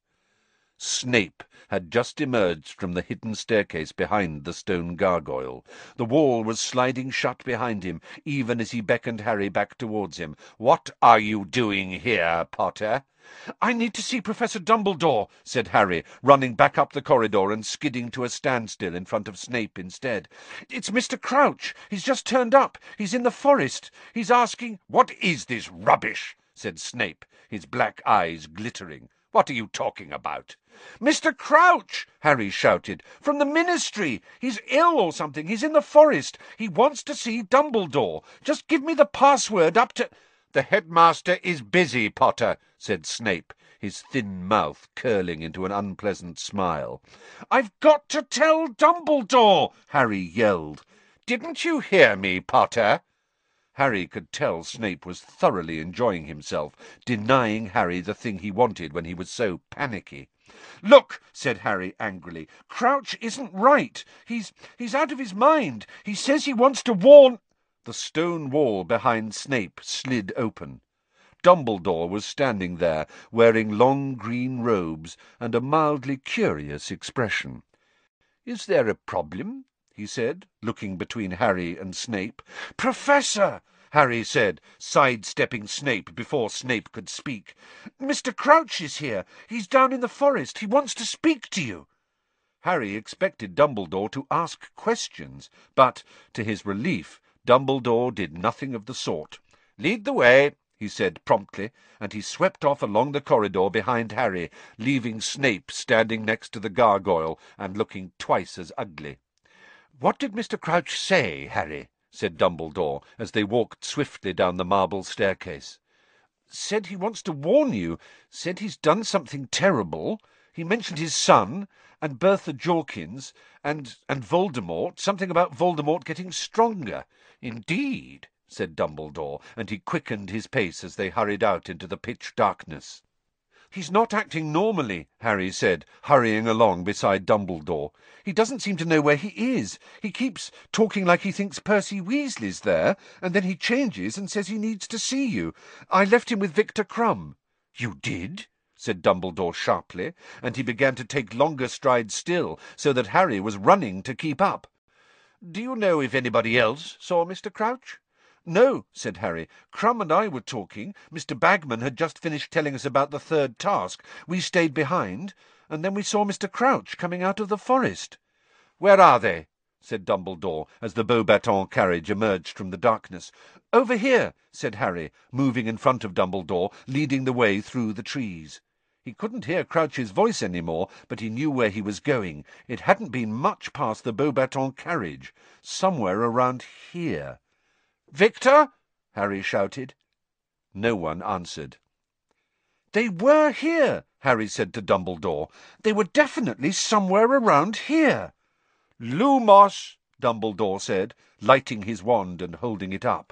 Snape had just emerged from the hidden staircase behind the stone gargoyle. The wall was sliding shut behind him, even as he beckoned Harry back towards him. "What are you doing here, Potter?" "I need to see Professor Dumbledore," said Harry, running back up the corridor and skidding to a standstill in front of Snape instead. "It's Mister Crouch. He's just turned up. He's in the forest. He's asking—" "What is this rubbish?" said Snape, his black eyes glittering. "What are you talking about?" "Mister Crouch!" Harry shouted. "From the Ministry! He's ill or something. He's in the forest. He wants to see Dumbledore. Just give me the password up to—" "The headmaster is busy, Potter," said Snape, his thin mouth curling into an unpleasant smile. "I've got to tell Dumbledore!" Harry yelled. "Didn't you hear me, Potter?" Harry could tell Snape was thoroughly enjoying himself, denying Harry the thing he wanted when he was so panicky. "Look," said Harry angrily, "Crouch isn't right. He's he's out of his mind. He says he wants to warn—" The stone wall behind Snape slid open. Dumbledore was standing there, wearing long green robes and a mildly curious expression. "Is there a problem?" he said, looking between Harry and Snape. "Professor!" Harry said, sidestepping Snape before Snape could speak. "Mister Crouch is here. He's down in the forest. He wants to speak to you." Harry expected Dumbledore to ask questions, but, to his relief, Dumbledore did nothing of the sort. "Lead the way," he said promptly, and he swept off along the corridor behind Harry, leaving Snape standing next to the gargoyle and looking twice as ugly. "What did Mister Crouch say, Harry?" said Dumbledore, as they walked swiftly down the marble staircase. "Said he wants to warn you. Said he's done something terrible. He mentioned his son, and Bertha Jorkins, and, and Voldemort, something about Voldemort getting stronger." "Indeed," said Dumbledore, and he quickened his pace as they hurried out into the pitch darkness. "He's not acting normally," Harry said, hurrying along beside Dumbledore. "He doesn't seem to know where he is. He keeps talking like he thinks Percy Weasley's there, and then he changes and says he needs to see you. I left him with Victor Crumb." "You did?" said Dumbledore sharply, and he began to take longer strides still, so that Harry was running to keep up. "Do you know if anybody else saw Mister Crouch?" "No," said Harry. "Crumb and I were talking. Mister Bagman had just finished telling us about the third task. We stayed behind, and then we saw Mister Crouch coming out of the forest." "Where are they?" said Dumbledore, as the Beauxbatons carriage emerged from the darkness. "Over here," said Harry, moving in front of Dumbledore, leading the way through the trees. He couldn't hear Crouch's voice any more, but he knew where he was going. It hadn't been much past the Beauxbatons carriage. Somewhere around here. "Victor!" Harry shouted. No one answered. "They were here!" Harry said to Dumbledore. "They were definitely somewhere around here." "Lumos," Dumbledore said, lighting his wand and holding it up.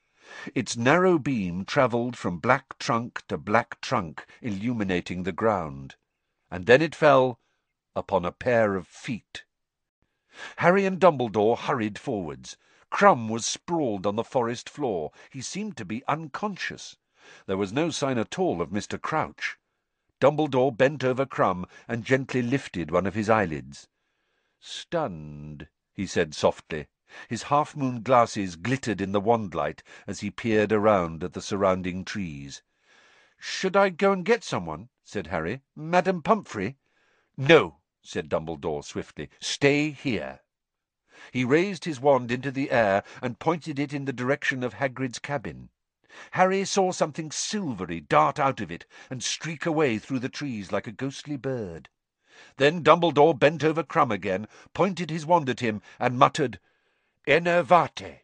Its narrow beam travelled from black trunk to black trunk, illuminating the ground, and then it fell upon a pair of feet. Harry and Dumbledore hurried forwards. Crumb was sprawled on the forest floor. He seemed to be unconscious. There was no sign at all of Mister Crouch. Dumbledore bent over Crumb and gently lifted one of his eyelids. "Stunned," he said softly. His half-moon glasses glittered in the wand-light as he peered around at the surrounding trees. "Should I go and get someone?" said Harry. "Madam Pumphrey?" "No," said Dumbledore swiftly. "Stay here." He raised his wand into the air and pointed it in the direction of Hagrid's cabin. Harry saw something silvery dart out of it and streak away through the trees like a ghostly bird. Then Dumbledore bent over Crumb again, pointed his wand at him, and muttered, "Enervate."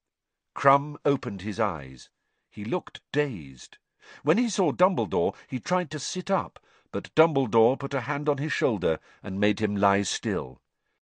Crumb opened his eyes. He looked dazed. When he saw Dumbledore, he tried to sit up, but Dumbledore put a hand on his shoulder and made him lie still.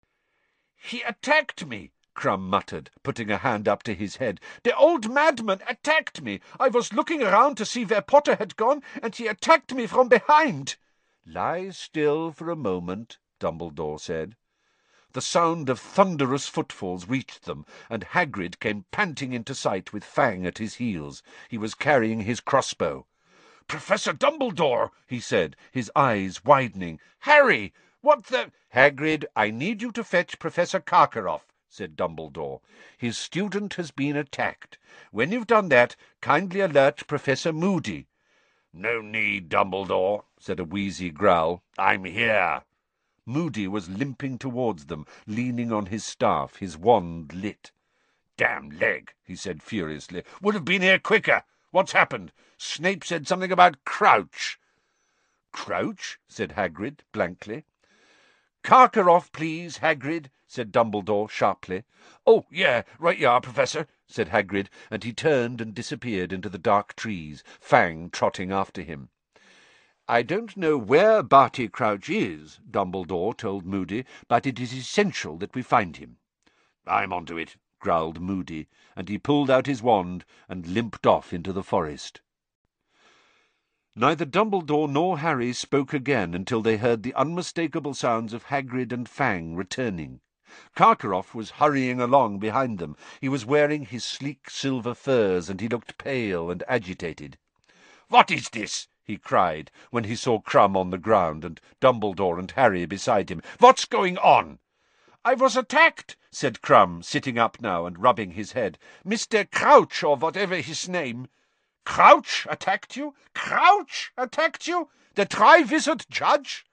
"He attacked me," Crumb muttered, putting a hand up to his head. "The old madman attacked me. I was looking around to see where Potter had gone, and he attacked me from behind." "Lie still for a moment," Dumbledore said. The sound of thunderous footfalls reached them, and Hagrid came panting into sight with Fang at his heels. He was carrying his crossbow. "Professor Dumbledore," he said, his eyes widening. "Harry! What the—" "Hagrid, I need you to fetch Professor Karkaroff," said Dumbledore. "His student has been attacked. When you've done that, kindly alert Professor Moody." "No need, Dumbledore," said a wheezy growl. "I'm here." Moody was limping towards them, leaning on his staff, his wand lit. "Damn leg," he said furiously. "Would have been here quicker. What's happened? Snape said something about Crouch." "Crouch?" said Hagrid blankly. "Karkaroff, please, Hagrid," said Dumbledore sharply. "Oh, yeah, right you are, Professor," said Hagrid, and he turned and disappeared into the dark trees, Fang trotting after him. "I don't know where Barty Crouch is," Dumbledore told Moody, "but it is essential that we find him." "I'm onto it," growled Moody, and he pulled out his wand and limped off into the forest. Neither Dumbledore nor Harry spoke again until they heard the unmistakable sounds of Hagrid and Fang returning. Karkaroff was hurrying along behind them. He was wearing his sleek silver furs, and he looked pale and agitated. "What is this?" he cried, when he saw Crumb on the ground and Dumbledore and Harry beside him. "What's going on?" "I was attacked," said Crumb, sitting up now and rubbing his head. "Mister Crouch, or whatever his name." "Crouch attacked you? Crouch attacked you? The Triwizard Judge?"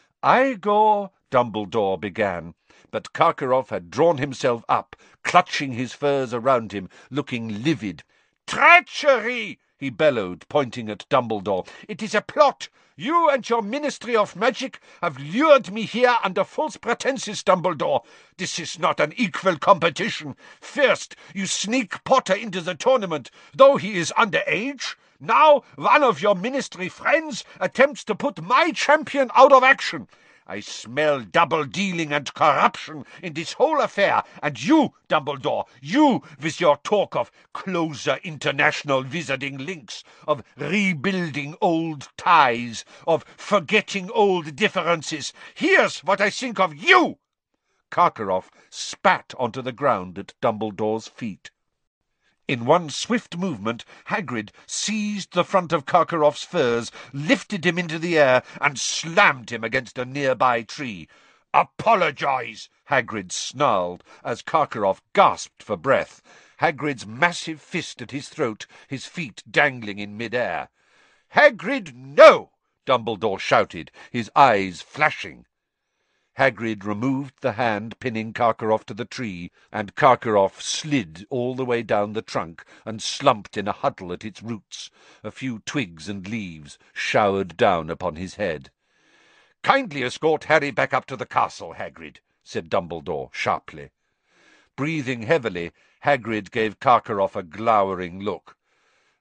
"Igor," Dumbledore began, but Karkaroff had drawn himself up, clutching his furs around him, looking livid. "Treachery!" he bellowed, pointing at Dumbledore. "It is a plot. You and your Ministry of Magic have lured me here under false pretenses, Dumbledore. This is not an equal competition. First, you sneak Potter into the tournament, though he is underage. Now, one of your Ministry friends attempts to put my champion out of action. I smell double-dealing and corruption in this whole affair, and you, Dumbledore, you with your talk of closer international wizarding links, of rebuilding old ties, of forgetting old differences. Here's what I think of you!" Karkaroff spat onto the ground at Dumbledore's feet. In one swift movement, Hagrid seized the front of Karkaroff's furs, lifted him into the air, and slammed him against a nearby tree. "Apologize!" Hagrid snarled, as Karkaroff gasped for breath, Hagrid's massive fist at his throat, his feet dangling in mid-air. "Hagrid, no!" Dumbledore shouted, his eyes flashing. Hagrid removed the hand pinning Karkaroff to the tree, and Karkaroff slid all the way down the trunk and slumped in a huddle at its roots. A few twigs and leaves showered down upon his head. "Kindly escort Harry back up to the castle, Hagrid," said Dumbledore sharply. Breathing heavily, Hagrid gave Karkaroff a glowering look.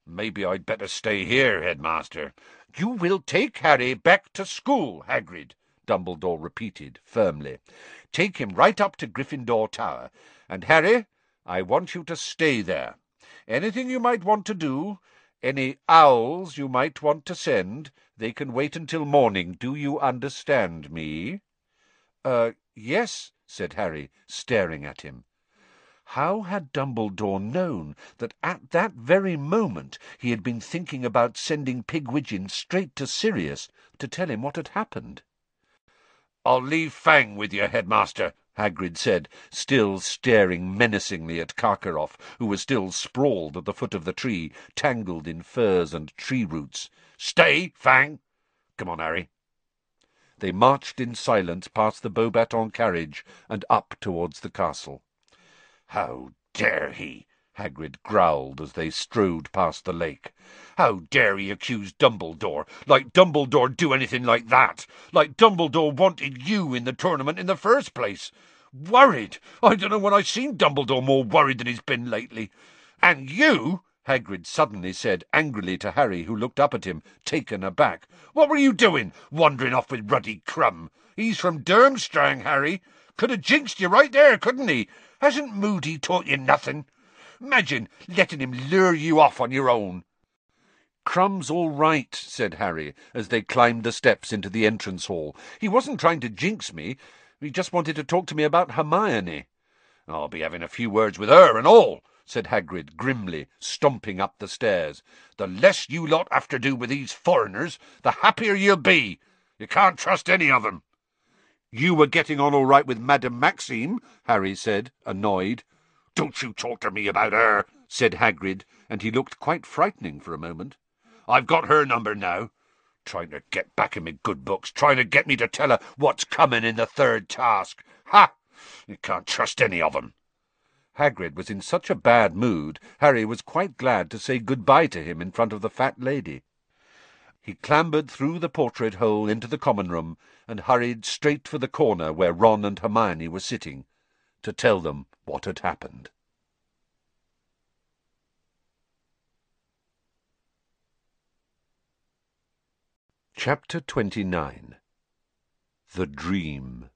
Maybe I'd better stay here, Headmaster. You will take Harry back to school, Hagrid, Dumbledore repeated firmly. Take him right up to Gryffindor Tower. And, Harry, I want you to stay there. Anything you might want to do, any owls you might want to send, they can wait until morning. Do you understand me? Uh, yes, said Harry, staring at him. How had Dumbledore known that at that very moment he had been thinking about sending Pigwidgeon straight to Sirius to tell him what had happened? "I'll leave Fang with you, Headmaster," Hagrid said, still staring menacingly at Karkaroff, who was still sprawled at the foot of the tree, tangled in furze and tree roots. "Stay, Fang! Come on, Harry." They marched in silence past the Beauxbatons carriage and up towards the castle. "How dare he?" Hagrid growled as they strode past the lake. "How dare he accuse Dumbledore? Like Dumbledore do anything like that? Like Dumbledore wanted you in the tournament in the first place? Worried? I don't know when I've seen Dumbledore more worried than he's been lately. And you," Hagrid suddenly said angrily to Harry, who looked up at him, taken aback, "what were you doing, wandering off with Ruddy Crumb? He's from Durmstrang, Harry. Could have jinxed you right there, couldn't he? Hasn't Moody taught you nothing? Imagine letting him lure you off on your own." "Crumb's all right," said Harry, as they climbed the steps into the entrance hall. "He wasn't trying to jinx me. He just wanted to talk to me about Hermione." "I'll be having a few words with her and all," said Hagrid grimly, stomping up the stairs. "The less you lot have to do with these foreigners, the happier you'll be. You can't trust any of them." "You were getting on all right with Madame Maxime," Harry said, annoyed. "Don't you talk to me about her," said Hagrid, and he looked quite frightening for a moment. "I've got her number now. Trying to get back in me good books, trying to get me to tell her what's coming in the third task. Ha! You can't trust any of them." Hagrid was in such a bad mood, Harry was quite glad to say good-bye to him in front of the fat lady. He clambered through the portrait hole into the common room and hurried straight for the corner where Ron and Hermione were sitting, to tell them what had happened. Chapter twenty-nine. The Dream.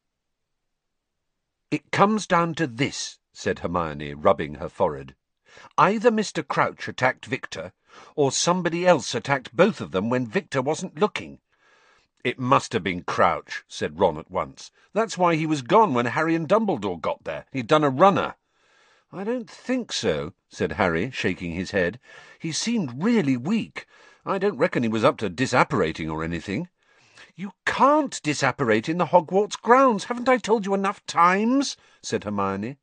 "It comes down to this," said Hermione, rubbing her forehead. "Either Mister Crouch attacked Victor, or somebody else attacked both of them when Victor wasn't looking." "It must have been Crouch," said Ron at once. "That's why he was gone when Harry and Dumbledore got there. He'd done a runner." "I don't think so," said Harry, shaking his head. "He seemed really weak. I don't reckon he was up to disapparating or anything." "You can't disapparate in the Hogwarts grounds. Haven't I told you enough times?" said Hermione.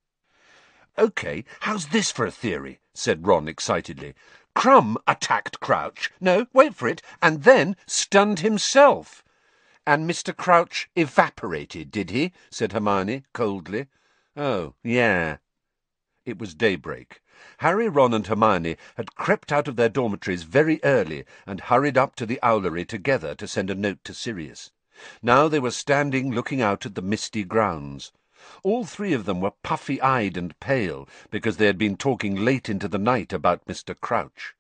"OK, how's this for a theory?" said Ron excitedly. "Crumb attacked Crouch. No, wait for it. And then stunned himself." "And Mister Crouch evaporated, did he?" said Hermione coldly. "Oh, yeah." It was daybreak. Harry, Ron and Hermione had crept out of their dormitories very early and hurried up to the Owlery together to send a note to Sirius. Now they were standing looking out at the misty grounds. All three of them were puffy-eyed and pale, because they had been talking late into the night about Mister Crouch.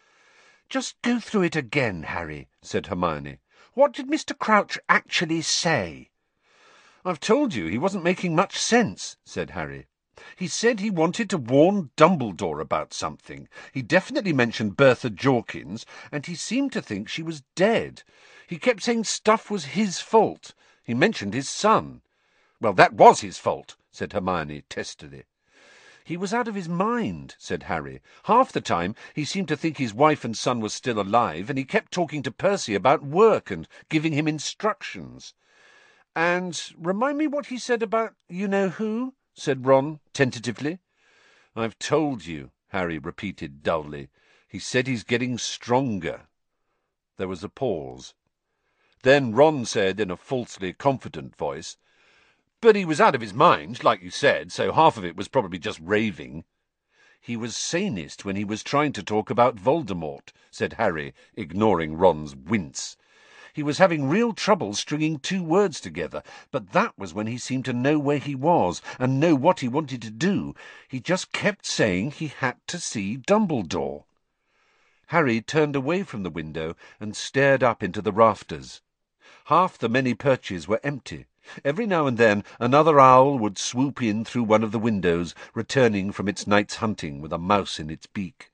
"Just go through it again, Harry," said Hermione. "What did Mister Crouch actually say?" "I've told you he wasn't making much sense," said Harry. "He said he wanted to warn Dumbledore about something. He definitely mentioned Bertha Jorkins, and he seemed to think she was dead. He kept saying stuff was his fault. He mentioned his son." "Well, that was his fault," said Hermione testily. "He was out of his mind," said Harry. "Half the time he seemed to think his wife and son were still alive, and he kept talking to Percy about work and giving him instructions." "And remind me what he said about you-know-who?" said Ron tentatively. "I've told you," Harry repeated dully. "He said he's getting stronger." There was a pause. Then Ron said in a falsely confident voice, "But he was out of his mind, like you said, so half of it was probably just raving." "He was sanest when he was trying to talk about Voldemort," said Harry, ignoring Ron's wince. "He was having real trouble stringing two words together, but that was when he seemed to know where he was and know what he wanted to do. He just kept saying he had to see Dumbledore." Harry turned away from the window and stared up into the rafters. Half the many perches were empty. Every now and then another owl would swoop in through one of the windows, returning from its night's hunting with a mouse in its beak.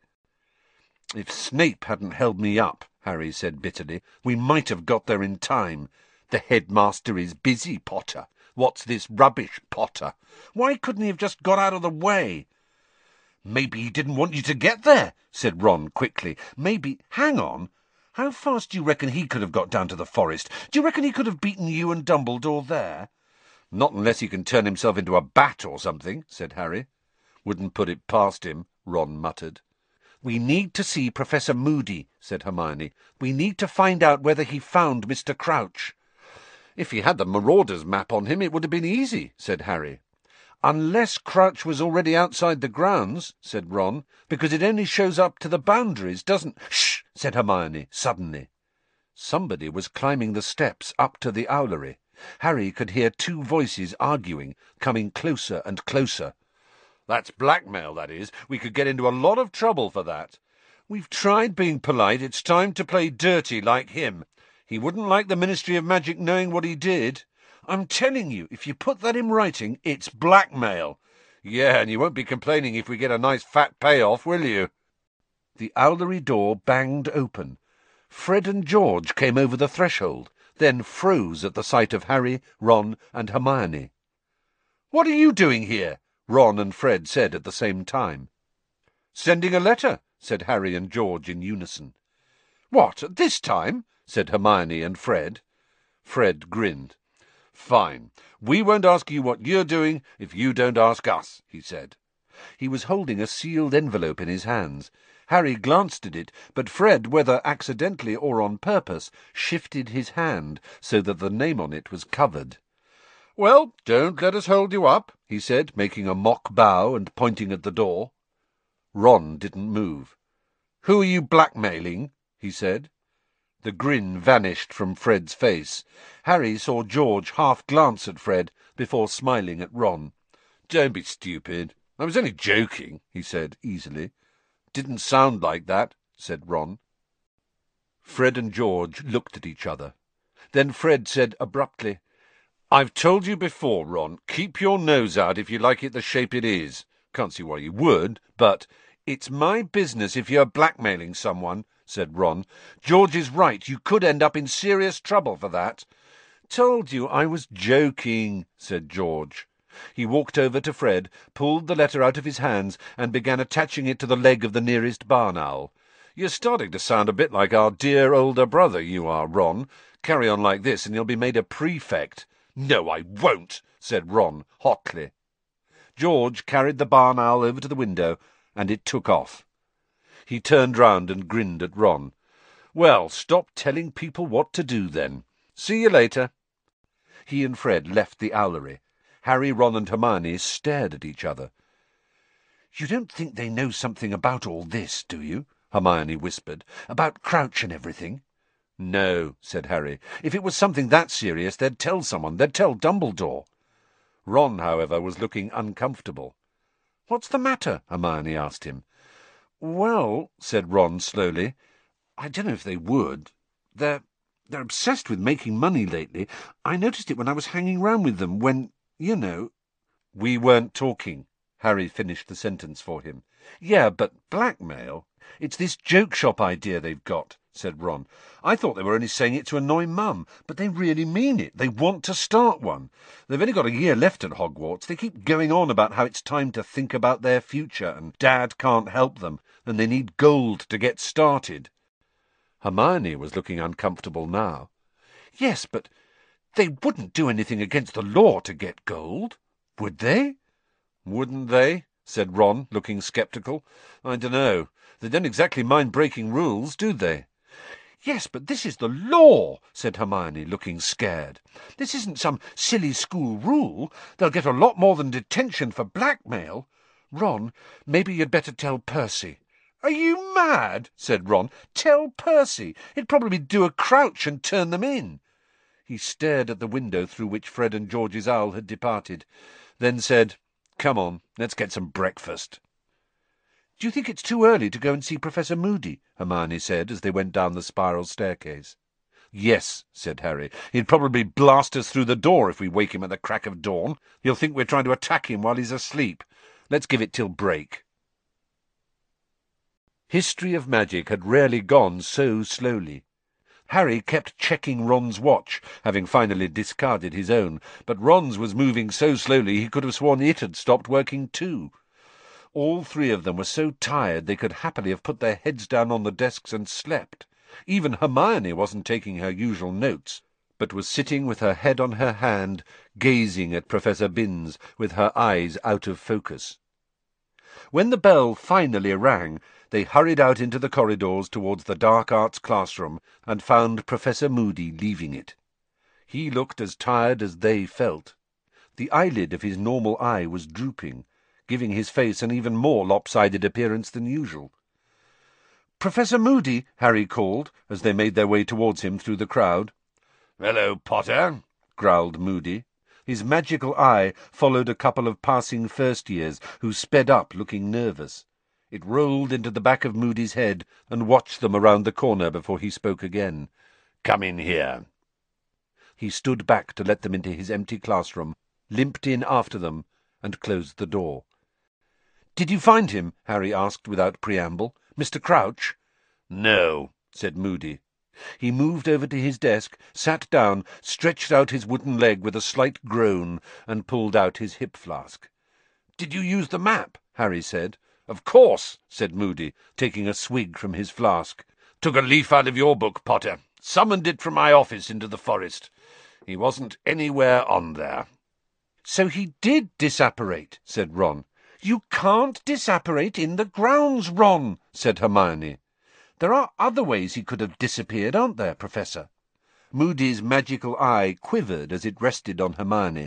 "If Snape hadn't held me up," Harry said bitterly, "we might have got there in time. The headmaster is busy, Potter. What's this rubbish, Potter? Why couldn't he have just got out of the way?" "Maybe he didn't want you to get there," said Ron quickly. "Maybe— Hang on. How fast do you reckon he could have got down to the forest? Do you reckon he could have beaten you and Dumbledore there?" "Not unless he can turn himself into a bat or something," said Harry. "Wouldn't put it past him," Ron muttered. "We need to see Professor Moody," said Hermione. "We need to find out whether he found Mister Crouch." "If he had the Marauders map on him, it would have been easy," said Harry. "Unless Crouch was already outside the grounds," said Ron, "because it only shows up to the boundaries, doesn't—" "Shh!" said Hermione, suddenly. Somebody was climbing the steps up to the owlery. Harry could hear two voices arguing, coming closer and closer. "That's blackmail, that is. We could get into a lot of trouble for that. We've tried being polite. It's time to play dirty like him. He wouldn't like the Ministry of Magic knowing what he did. I'm telling you, if you put that in writing, it's blackmail. Yeah, and you won't be complaining if we get a nice fat payoff, will you?" The owlery door banged open. Fred and George came over the threshold, then froze at the sight of Harry, Ron, and Hermione. "What are you doing here?" Ron and Fred said at the same time. "Sending a letter," said Harry and George in unison. "What, at this time?" said Hermione and Fred. Fred grinned. "Fine. We won't ask you what you're doing if you don't ask us," he said. He was holding a sealed envelope in his hands. Harry glanced at it, but Fred, whether accidentally or on purpose, shifted his hand so that the name on it was covered. "Well, don't let us hold you up," he said, making a mock bow and pointing at the door. Ron didn't move. "Who are you blackmailing?" he said. The grin vanished from Fred's face. Harry saw George half glance at Fred before smiling at Ron. "Don't be stupid. I was only joking," he said easily. "Didn't sound like that," said Ron. Fred and George looked at each other. Then Fred said abruptly, "I've told you before, Ron, keep your nose out if you like it the shape it is. Can't see why you would, but—" "It's my business if you're blackmailing someone," said Ron. "George is right. You could end up in serious trouble for that." "Told you I was joking," said George. He walked over to Fred, pulled the letter out of his hands, and began attaching it to the leg of the nearest barn owl. "You're starting to sound a bit like our dear older brother, you are, Ron. Carry on like this, and you'll be made a prefect." "No, I won't," said Ron hotly. George carried the barn owl over to the window, and it took off. He turned round and grinned at Ron. "Well, stop telling people what to do, then. See you later." He and Fred left the owlery. Harry, Ron, and Hermione stared at each other. "You don't think they know something about all this, do you?" Hermione whispered. "About Crouch and everything?" "No," said Harry. "If it was something that serious, they'd tell someone. They'd tell Dumbledore." Ron, however, was looking uncomfortable. "What's the matter?" Hermione asked him. "Well," said Ron slowly, "I don't know if they would. They're they're obsessed with making money lately. I noticed it when I was hanging round with them, when, you know—" "We weren't talking," Harry finished the sentence for him. "Yeah, but blackmail? It's this joke shop idea they've got," said Ron. "I thought they were only saying it to annoy Mum, but they really mean it. They want to start one. They've only got a year left at Hogwarts. They keep going on about how it's time to think about their future, and Dad can't help them, and they need gold to get started." Hermione was looking uncomfortable now. "Yes, but they wouldn't do anything against the law to get gold, would they?" "Wouldn't they?" said Ron, looking sceptical. "I dunno. They don't exactly mind breaking rules, do they?" "Yes, but this is the law," said Hermione, looking scared. "This isn't some silly school rule. They'll get a lot more than detention for blackmail. Ron, maybe you'd better tell Percy." "Are you mad?" said Ron. "Tell Percy? He'd probably do a Crouch and turn them in." He stared at the window through which Fred and George's owl had departed, then said, "Come on, let's get some breakfast." "Do you think it's too early to go and see Professor Moody?" Hermione said as they went down the spiral staircase. "Yes," said Harry. "He'd probably blast us through the door if we wake him at the crack of dawn. He'll think we're trying to attack him while he's asleep. Let's give it till break." History of Magic had rarely gone so slowly. Harry kept checking Ron's watch, having finally discarded his own, but Ron's was moving so slowly he could have sworn it had stopped working too. All three of them were so tired they could happily have put their heads down on the desks and slept. Even Hermione wasn't taking her usual notes, but was sitting with her head on her hand, gazing at Professor Binns with her eyes out of focus. When the bell finally rang, they hurried out into the corridors towards the dark arts classroom and found Professor Moody leaving it. He looked as tired as they felt. The eyelid of his normal eye was drooping, giving his face an even more lopsided appearance than usual. "Professor Moody," Harry called, as they made their way towards him through the crowd. "Hello, Potter," growled Moody. His magical eye followed a couple of passing first-years, who sped up looking nervous. It rolled into the back of Moody's head and watched them around the corner before he spoke again. "Come in here." He stood back to let them into his empty classroom, limped in after them, and closed the door. "Did you find him?" Harry asked without preamble. "Mister Crouch?" "No," said Moody. He moved over to his desk, sat down, stretched out his wooden leg with a slight groan, and pulled out his hip flask. "Did you use the map?" Harry said. "Of course," said Moody, taking a swig from his flask. "Took a leaf out of your book, Potter. Summoned it from my office into the forest. He wasn't anywhere on there." "So he did disapparate," said Ron. "You can't disapparate in the grounds, Ron," said Hermione. "There are other ways he could have disappeared, aren't there, Professor?" Moody's magical eye quivered as it rested on Hermione.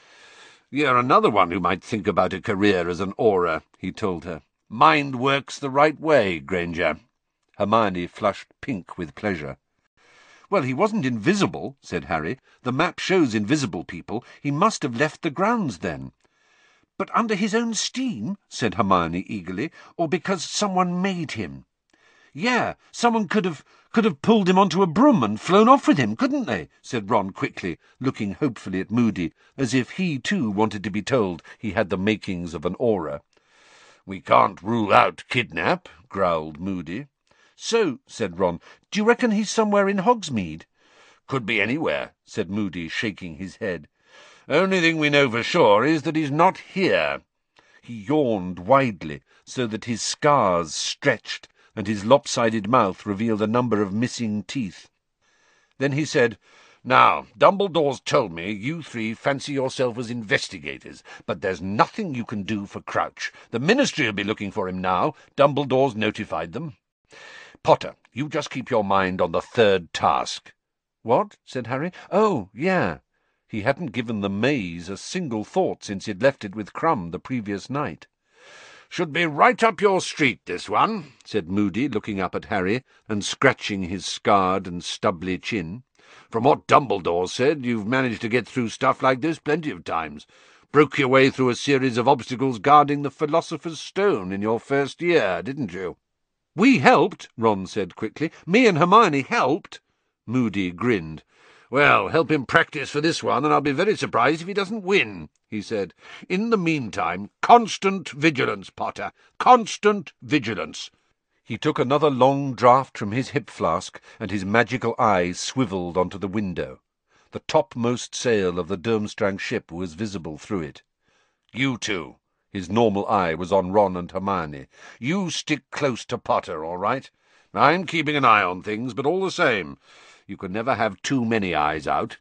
"You're another one who might think about a career as an Auror," he told her. "Mind works the right way, Granger." Hermione flushed pink with pleasure. "Well, he wasn't invisible," said Harry. "The map shows invisible people. He must have left the grounds then." "But under his own steam," said Hermione eagerly, "or because someone made him?" "Yeah, someone could have could have pulled him onto a broom and flown off with him, couldn't they?" said Ron quickly, looking hopefully at Moody, as if he too wanted to be told he had the makings of an Auror. "We can't rule out kidnap," growled Moody. "So," said Ron, "do you reckon he's somewhere in Hogsmeade?" "Could be anywhere," said Moody, shaking his head. "Only thing we know for sure is that he's not here." He yawned widely, so that his scars stretched, and his lopsided mouth revealed a number of missing teeth. Then he said, "Now, Dumbledore's told me you three fancy yourselves as investigators, but there's nothing you can do for Crouch. The Ministry will be looking for him now. Dumbledore's notified them. Potter, you just keep your mind on the third task." "What?" said Harry. "Oh, yeah." He hadn't given the maze a single thought since he'd left it with Crumb the previous night. "Should be right up your street, this one," said Moody, looking up at Harry and scratching his scarred and stubbly chin. "From what Dumbledore said, you've managed to get through stuff like this plenty of times. Broke your way through a series of obstacles guarding the Philosopher's Stone in your first year, didn't you?" "We helped," Ron said quickly. "Me and Hermione helped." Moody grinned. "Well, help him practice for this one, and I'll be very surprised if he doesn't win," he said. "In the meantime, constant vigilance, Potter. Constant vigilance." He took another long draught from his hip flask, and his magical eye swivelled onto the window. The topmost sail of the Durmstrang ship was visible through it. "You two," his normal eye was on Ron and Hermione. "You stick close to Potter, all right? I'm keeping an eye on things, but all the same, you can never have too many eyes out."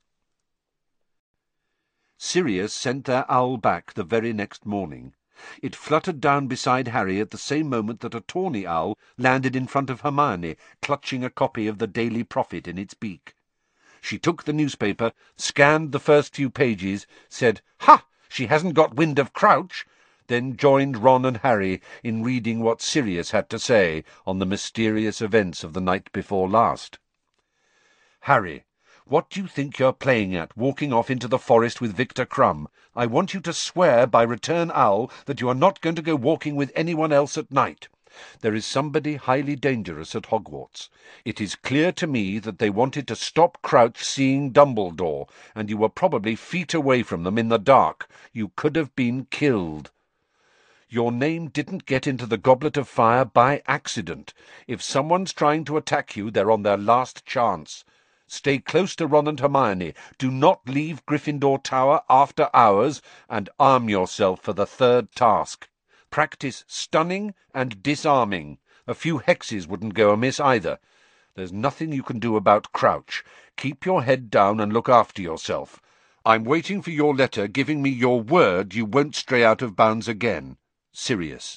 Sirius sent their owl back the very next morning. It fluttered down beside Harry at the same moment that a tawny owl landed in front of Hermione, clutching a copy of the Daily Prophet in its beak. She took the newspaper, scanned the first few pages, said, "Ha! She hasn't got wind of Crouch," then joined Ron and Harry in reading what Sirius had to say on the mysterious events of the night before last. "Harry, What do you think you're playing at, walking off into the forest with Victor Crumb? I want you to swear by Return Owl that you are not going to go walking with anyone else at night. There is somebody highly dangerous at Hogwarts. It is clear to me that they wanted to stop Crouch seeing Dumbledore, and you were probably feet away from them in the dark. You could have been killed. Your name didn't get into the Goblet of Fire by accident. If someone's trying to attack you, they're on their last chance. Stay close to Ron and Hermione. Do not leave Gryffindor Tower after hours, and arm yourself for the third task. Practice stunning and disarming. A few hexes wouldn't go amiss either. There's nothing you can do about Crouch. Keep your head down and look after yourself. I'm waiting for your letter giving me your word you won't stray out of bounds again. Sirius.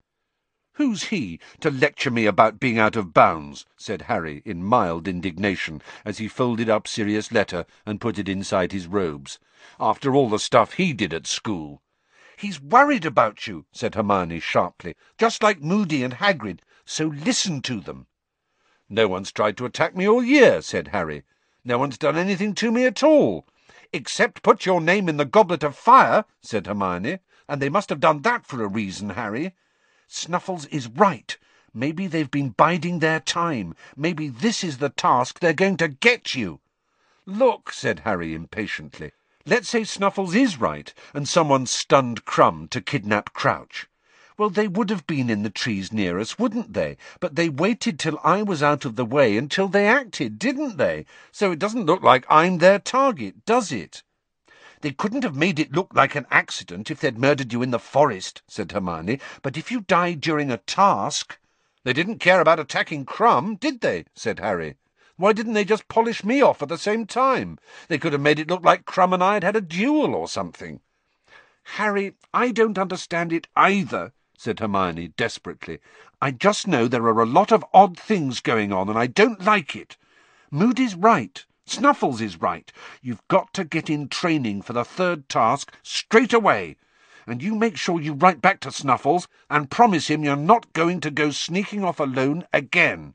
"Who's he to lecture me about being out of bounds?" said Harry in mild indignation as he folded up Sirius' letter and put it inside his robes. "After all the stuff he did at school." "He's worried about you," said Hermione sharply, "just like Moody and Hagrid, so listen to them." "No one's tried to attack me all year," said Harry. "No one's done anything to me at all." "Except put your name in the Goblet of Fire," said Hermione, "and they must have done that for a reason, Harry. Snuffles is right. Maybe they've been biding their time. Maybe this is the task they're going to get you." "Look," said Harry impatiently, "let's say Snuffles is right, and someone stunned Crumb to kidnap Crouch. Well, they would have been in the trees near us, wouldn't they? But they waited till I was out of the way until they acted, didn't they? So it doesn't look like I'm their target, does it?" "They couldn't have made it look like an accident if they'd murdered you in the forest," said Hermione. "But if you died during a task—" "They didn't care about attacking Crumb, did they?" said Harry. "Why didn't they just polish me off at the same time? They could have made it look like Crumb and I had had a duel or something." "Harry, I don't understand it either," said Hermione desperately. "I just know there are a lot of odd things going on, and I don't like it. Moody's right. Snuffles is right. You've got to get in training for the third task straight away. And you make sure you write back to Snuffles and promise him you're not going to go sneaking off alone again."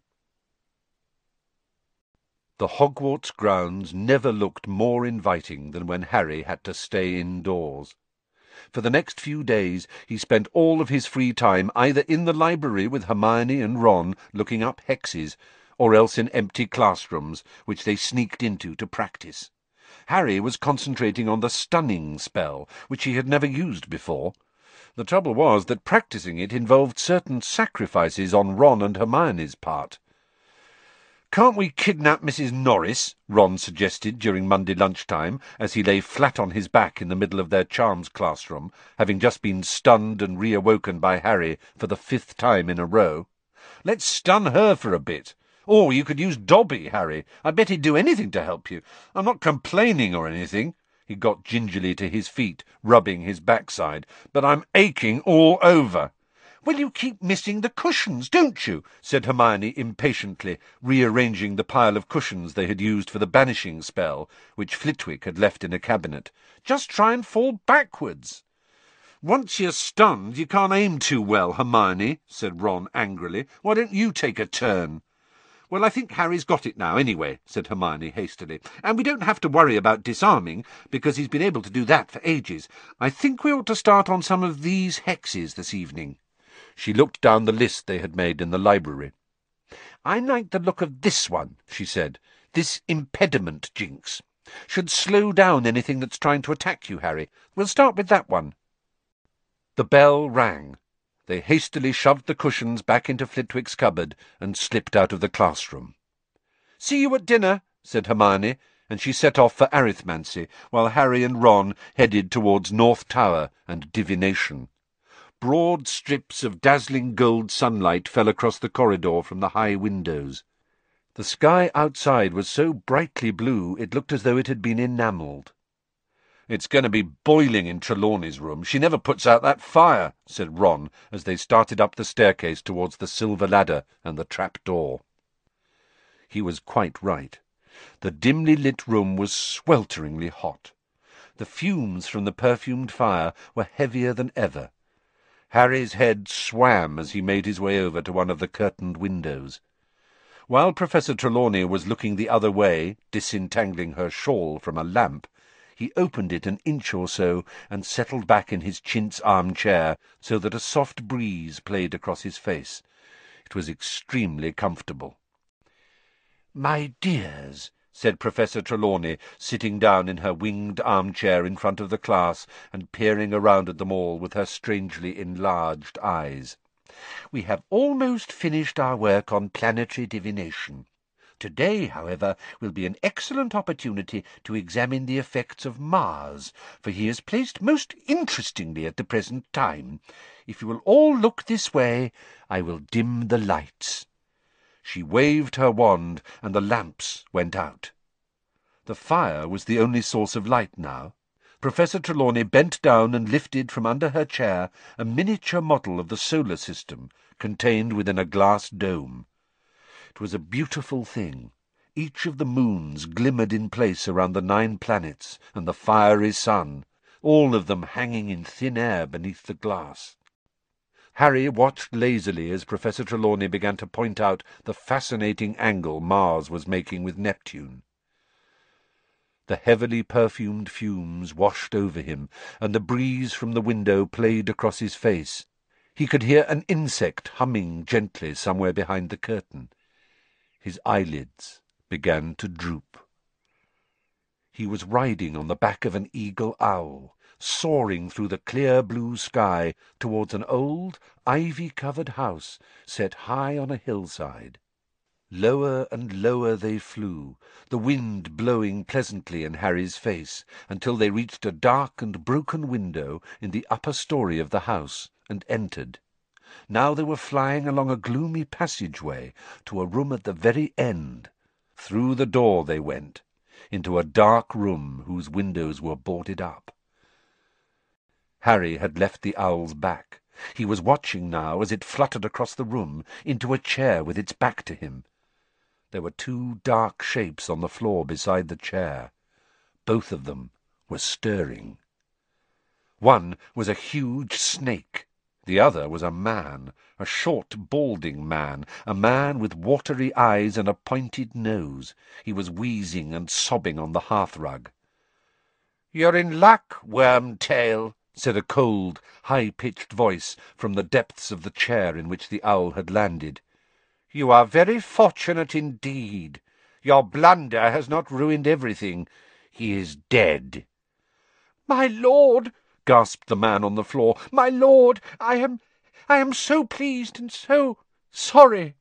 The Hogwarts grounds never looked more inviting than when Harry had to stay indoors. For the next few days he spent all of his free time either in the library with Hermione and Ron looking up hexes, or else in empty classrooms, which they sneaked into to practice. Harry was concentrating on the stunning spell, which he had never used before. The trouble was that practicing it involved certain sacrifices on Ron and Hermione's part. "Can't we kidnap Missus Norris?" Ron suggested during Monday lunchtime, as he lay flat on his back in the middle of their charms classroom, having just been stunned and reawoken by Harry for the fifth time in a row. "Let's stun her for a bit. Or you could use Dobby, Harry. I bet he'd do anything to help you. I'm not complaining or anything." He got gingerly to his feet, rubbing his backside. "But I'm aching all over." "Well, you keep missing the cushions, don't you?" said Hermione impatiently, rearranging the pile of cushions they had used for the banishing spell, which Flitwick had left in a cabinet. "Just try and fall backwards." "Once you're stunned, you can't aim too well, Hermione," said Ron angrily. "Why don't you take a turn?" "Well, I think Harry's got it now, anyway," said Hermione hastily. "And we don't have to worry about disarming, because he's been able to do that for ages. I think we ought to start on some of these hexes this evening." She looked down the list they had made in the library. "I like the look of this one," she said. "This impediment jinx. Should slow down anything that's trying to attack you, Harry. We'll start with that one." The bell rang. They hastily shoved the cushions back into Flitwick's cupboard and slipped out of the classroom. "See you at dinner," said Hermione, and she set off for arithmancy, while Harry and Ron headed towards North Tower and divination. Broad strips of dazzling gold sunlight fell across the corridor from the high windows. The sky outside was so brightly blue it looked as though it had been enamelled. "It's going to be boiling in Trelawney's room. She never puts out that fire," said Ron, as they started up the staircase towards the silver ladder and the trap-door. He was quite right. The dimly lit room was swelteringly hot. The fumes from the perfumed fire were heavier than ever. Harry's head swam as he made his way over to one of the curtained windows. While Professor Trelawney was looking the other way, disentangling her shawl from a lamp, he opened it an inch or so and settled back in his chintz armchair so that a soft breeze played across his face. It was extremely comfortable. "My dears," said Professor Trelawney, sitting down in her winged armchair in front of the class and peering around at them all with her strangely enlarged eyes, "we have almost finished our work on planetary divination. Today, however, will be an excellent opportunity to examine the effects of Mars, for he is placed most interestingly at the present time. If you will all look this way, I will dim the lights." She waved her wand, and the lamps went out. The fire was the only source of light now. Professor Trelawney bent down and lifted from under her chair a miniature model of the solar system, contained within a glass dome. It was a beautiful thing. Each of the moons glimmered in place around the nine planets and the fiery sun, all of them hanging in thin air beneath the glass. Harry watched lazily as Professor Trelawney began to point out the fascinating angle Mars was making with Neptune. The heavily perfumed fumes washed over him, and the breeze from the window played across his face. He could hear an insect humming gently somewhere behind the curtain. His eyelids began to droop. He was riding on the back of an eagle owl, soaring through the clear blue sky towards an old, ivy-covered house set high on a hillside. Lower and lower they flew, the wind blowing pleasantly in Harry's face, until they reached a dark and broken window in the upper story of the house, and entered. Now they were flying along a gloomy passageway to a room at the very end. Through the door they went, into a dark room whose windows were boarded up. Harry had left the owl's back. He was watching now as it fluttered across the room into a chair with its back to him. There were two dark shapes on the floor beside the chair. Both of them were stirring. One was a huge snake. The other was a man, a short, balding man, a man with watery eyes and a pointed nose. He was wheezing and sobbing on the hearthrug. "You're in luck, Wormtail," said a cold, high-pitched voice from the depths of the chair in which the owl had landed. "You are very fortunate indeed. Your blunder has not ruined everything. He is dead." "My lord," gasped the man on the floor, "my lord, I am, I am so pleased and so sorry."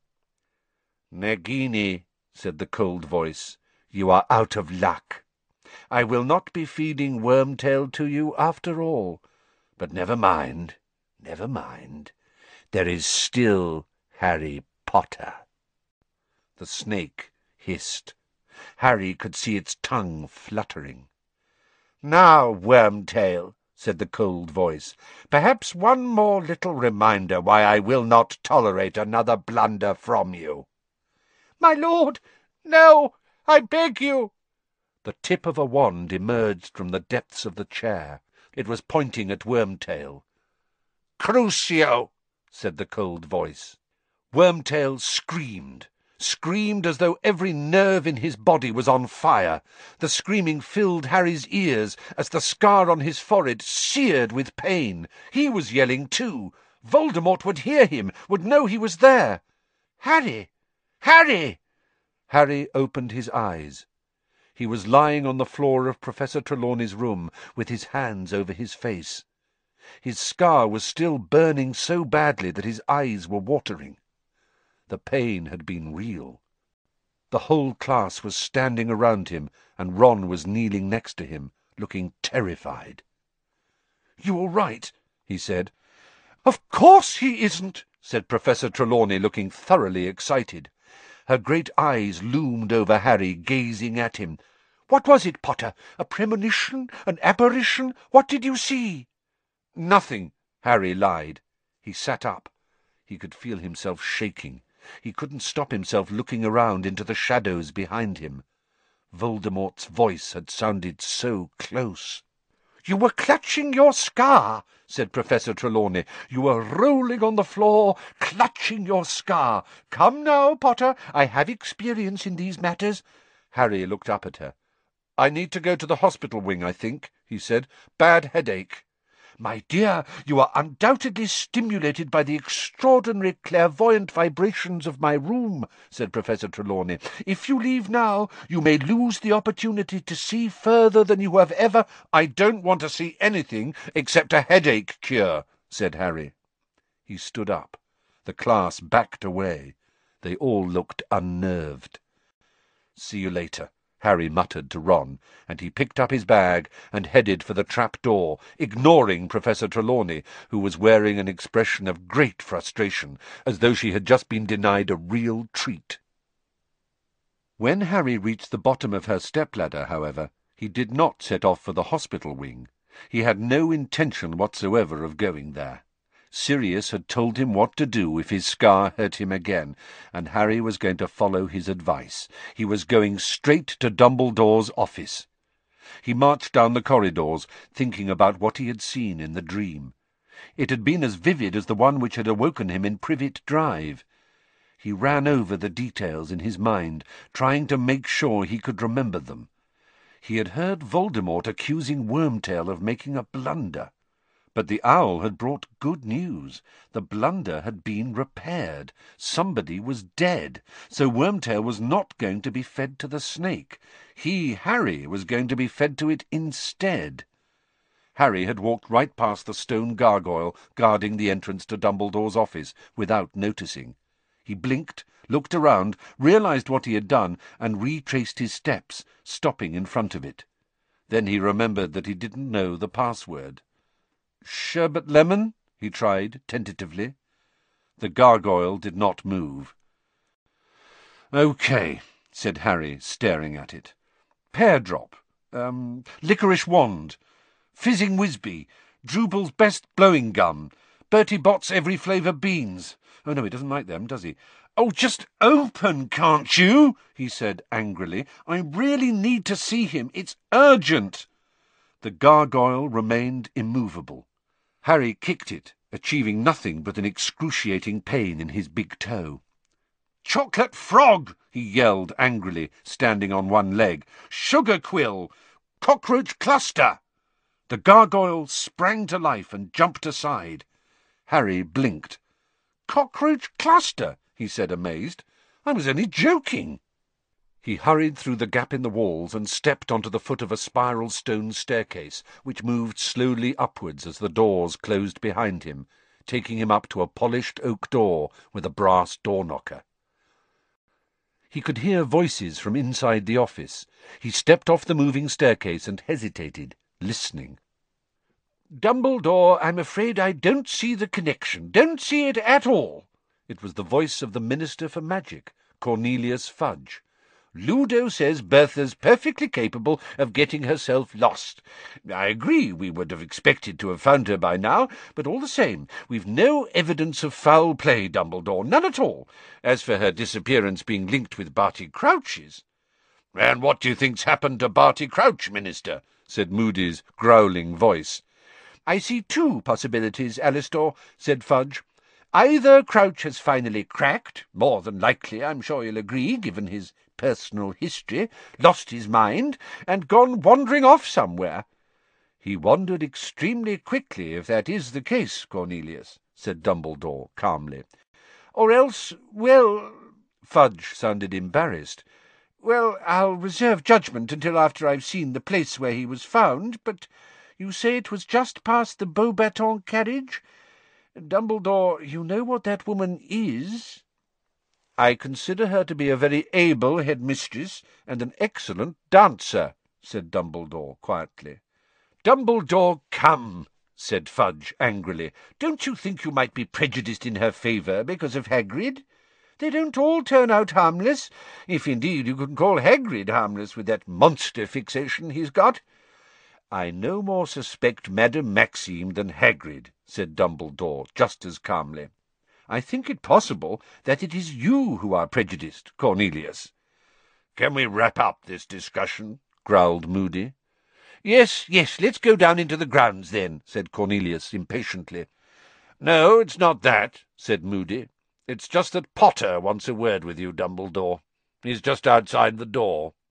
"Nagini," said the cold voice, "you are out of luck. I will not be feeding Wormtail to you after all. But never mind, never mind. There is still Harry Potter." The snake hissed. Harry could see its tongue fluttering. "Now, Wormtail," said the cold voice, "perhaps one more little reminder why I will not tolerate another blunder from you." "My lord, no, I beg you." The tip of a wand emerged from the depths of the chair. It was pointing at Wormtail. "Crucio," said the cold voice. Wormtail screamed, screamed as though every nerve in his body was on fire. The screaming filled Harry's ears as the scar on his forehead seared with pain. He was yelling too. Voldemort would hear him, would know he was there. "Harry! Harry!" Harry opened his eyes. He was lying on the floor of Professor Trelawney's room with his hands over his face. His scar was still burning so badly that his eyes were watering. The pain had been real. The whole class was standing around him, and Ron was kneeling next to him, looking terrified. "You all right?" he said. "Of course he isn't," said Professor Trelawney, looking thoroughly excited. Her great eyes loomed over Harry, gazing at him. "What was it, Potter? A premonition? An apparition? What did you see?" "Nothing," Harry lied. He sat up. He could feel himself shaking. He couldn't stop himself looking around into the shadows behind him. Voldemort's voice had sounded so close. You were clutching your scar, said Professor Trelawney. You were rolling on the floor, clutching your scar. Come now, Potter, I have experience in these matters. Harry looked up at her. I need to go to the hospital wing, I think, he said. Bad headache. My dear, you are undoubtedly stimulated by the extraordinary clairvoyant vibrations of my room, said Professor Trelawney. If you leave now, you may lose the opportunity to see further than you have ever— I don't want to see anything except a headache cure, said Harry. He stood up. The class backed away. They all looked unnerved. See you later, Harry muttered to Ron, and he picked up his bag and headed for the trap-door, ignoring Professor Trelawney, who was wearing an expression of great frustration, as though she had just been denied a real treat. When Harry reached the bottom of her step-ladder, however, he did not set off for the hospital wing. He had no intention whatsoever of going there. Sirius had told him what to do if his scar hurt him again, and Harry was going to follow his advice. He was going straight to Dumbledore's office. He marched down the corridors, thinking about what he had seen in the dream. It had been as vivid as the one which had awoken him in Privet Drive. He ran over the details in his mind, trying to make sure he could remember them. He had heard Voldemort accusing Wormtail of making a blunder. But the owl had brought good news. The blunder had been repaired. Somebody was dead, so Wormtail was not going to be fed to the snake. He, Harry, was going to be fed to it instead. Harry had walked right past the stone gargoyle guarding the entrance to Dumbledore's office without noticing. He blinked, looked around, realized what he had done, and retraced his steps, stopping in front of it. Then he remembered that he didn't know the password. "Sherbet lemon?" he tried, tentatively. The gargoyle did not move. "OK," said Harry, staring at it. "Pear drop. Um, licorice wand. Fizzing Whizbee. Drubal's best blowing gum. Bertie Bott's every flavour beans. Oh, no, he doesn't like them, does he? Oh, just open, can't you?" he said angrily. "I really need to see him. It's urgent." The gargoyle remained immovable. Harry kicked it, achieving nothing but an excruciating pain in his big toe. "Chocolate frog!" he yelled angrily, standing on one leg. "Sugar quill! Cockroach cluster!" The gargoyle sprang to life and jumped aside. Harry blinked. "Cockroach cluster?" he said, amazed. "I was only joking." He hurried through the gap in the walls and stepped onto the foot of a spiral stone staircase, which moved slowly upwards as the doors closed behind him, taking him up to a polished oak door with a brass door-knocker. He could hear voices from inside the office. He stepped off the moving staircase and hesitated, listening. "Dumbledore, I'm afraid I don't see the connection. Don't see it at all." It was the voice of the Minister for Magic, Cornelius Fudge. "Ludo says Bertha's perfectly capable of getting herself lost. I agree we would have expected to have found her by now, but all the same, we've no evidence of foul play, Dumbledore, none at all. As for her disappearance being linked with Barty Crouch's—" "And what do you think's happened to Barty Crouch, Minister?" said Moody's growling voice. "I see two possibilities, Alastor," said Fudge. "Either Crouch has finally cracked, more than likely, I'm sure you'll agree, given his personal history, lost his mind, and gone wandering off somewhere." "He wandered extremely quickly, if that is the case, Cornelius," said Dumbledore calmly. "Or else, well—" Fudge sounded embarrassed. "Well, I'll reserve judgment until after I've seen the place where he was found, but you say it was just past the Beauxbatons carriage? Dumbledore, you know what that woman is?" "I consider her to be a very able headmistress and an excellent dancer," said Dumbledore quietly. "Dumbledore, come," said Fudge angrily. "Don't you think you might be prejudiced in her favour because of Hagrid? They don't all turn out harmless, if indeed you can call Hagrid harmless with that monster fixation he's got." "I no more suspect Madame Maxime than Hagrid," said Dumbledore, just as calmly. "I think it possible that it is you who are prejudiced, Cornelius." "Can we wrap up this discussion?" growled Moody. Yes, yes, let's go down into the grounds, then, said Cornelius impatiently. No, it's not that, said Moody. It's just that Potter wants a word with you, Dumbledore. He's just outside the door.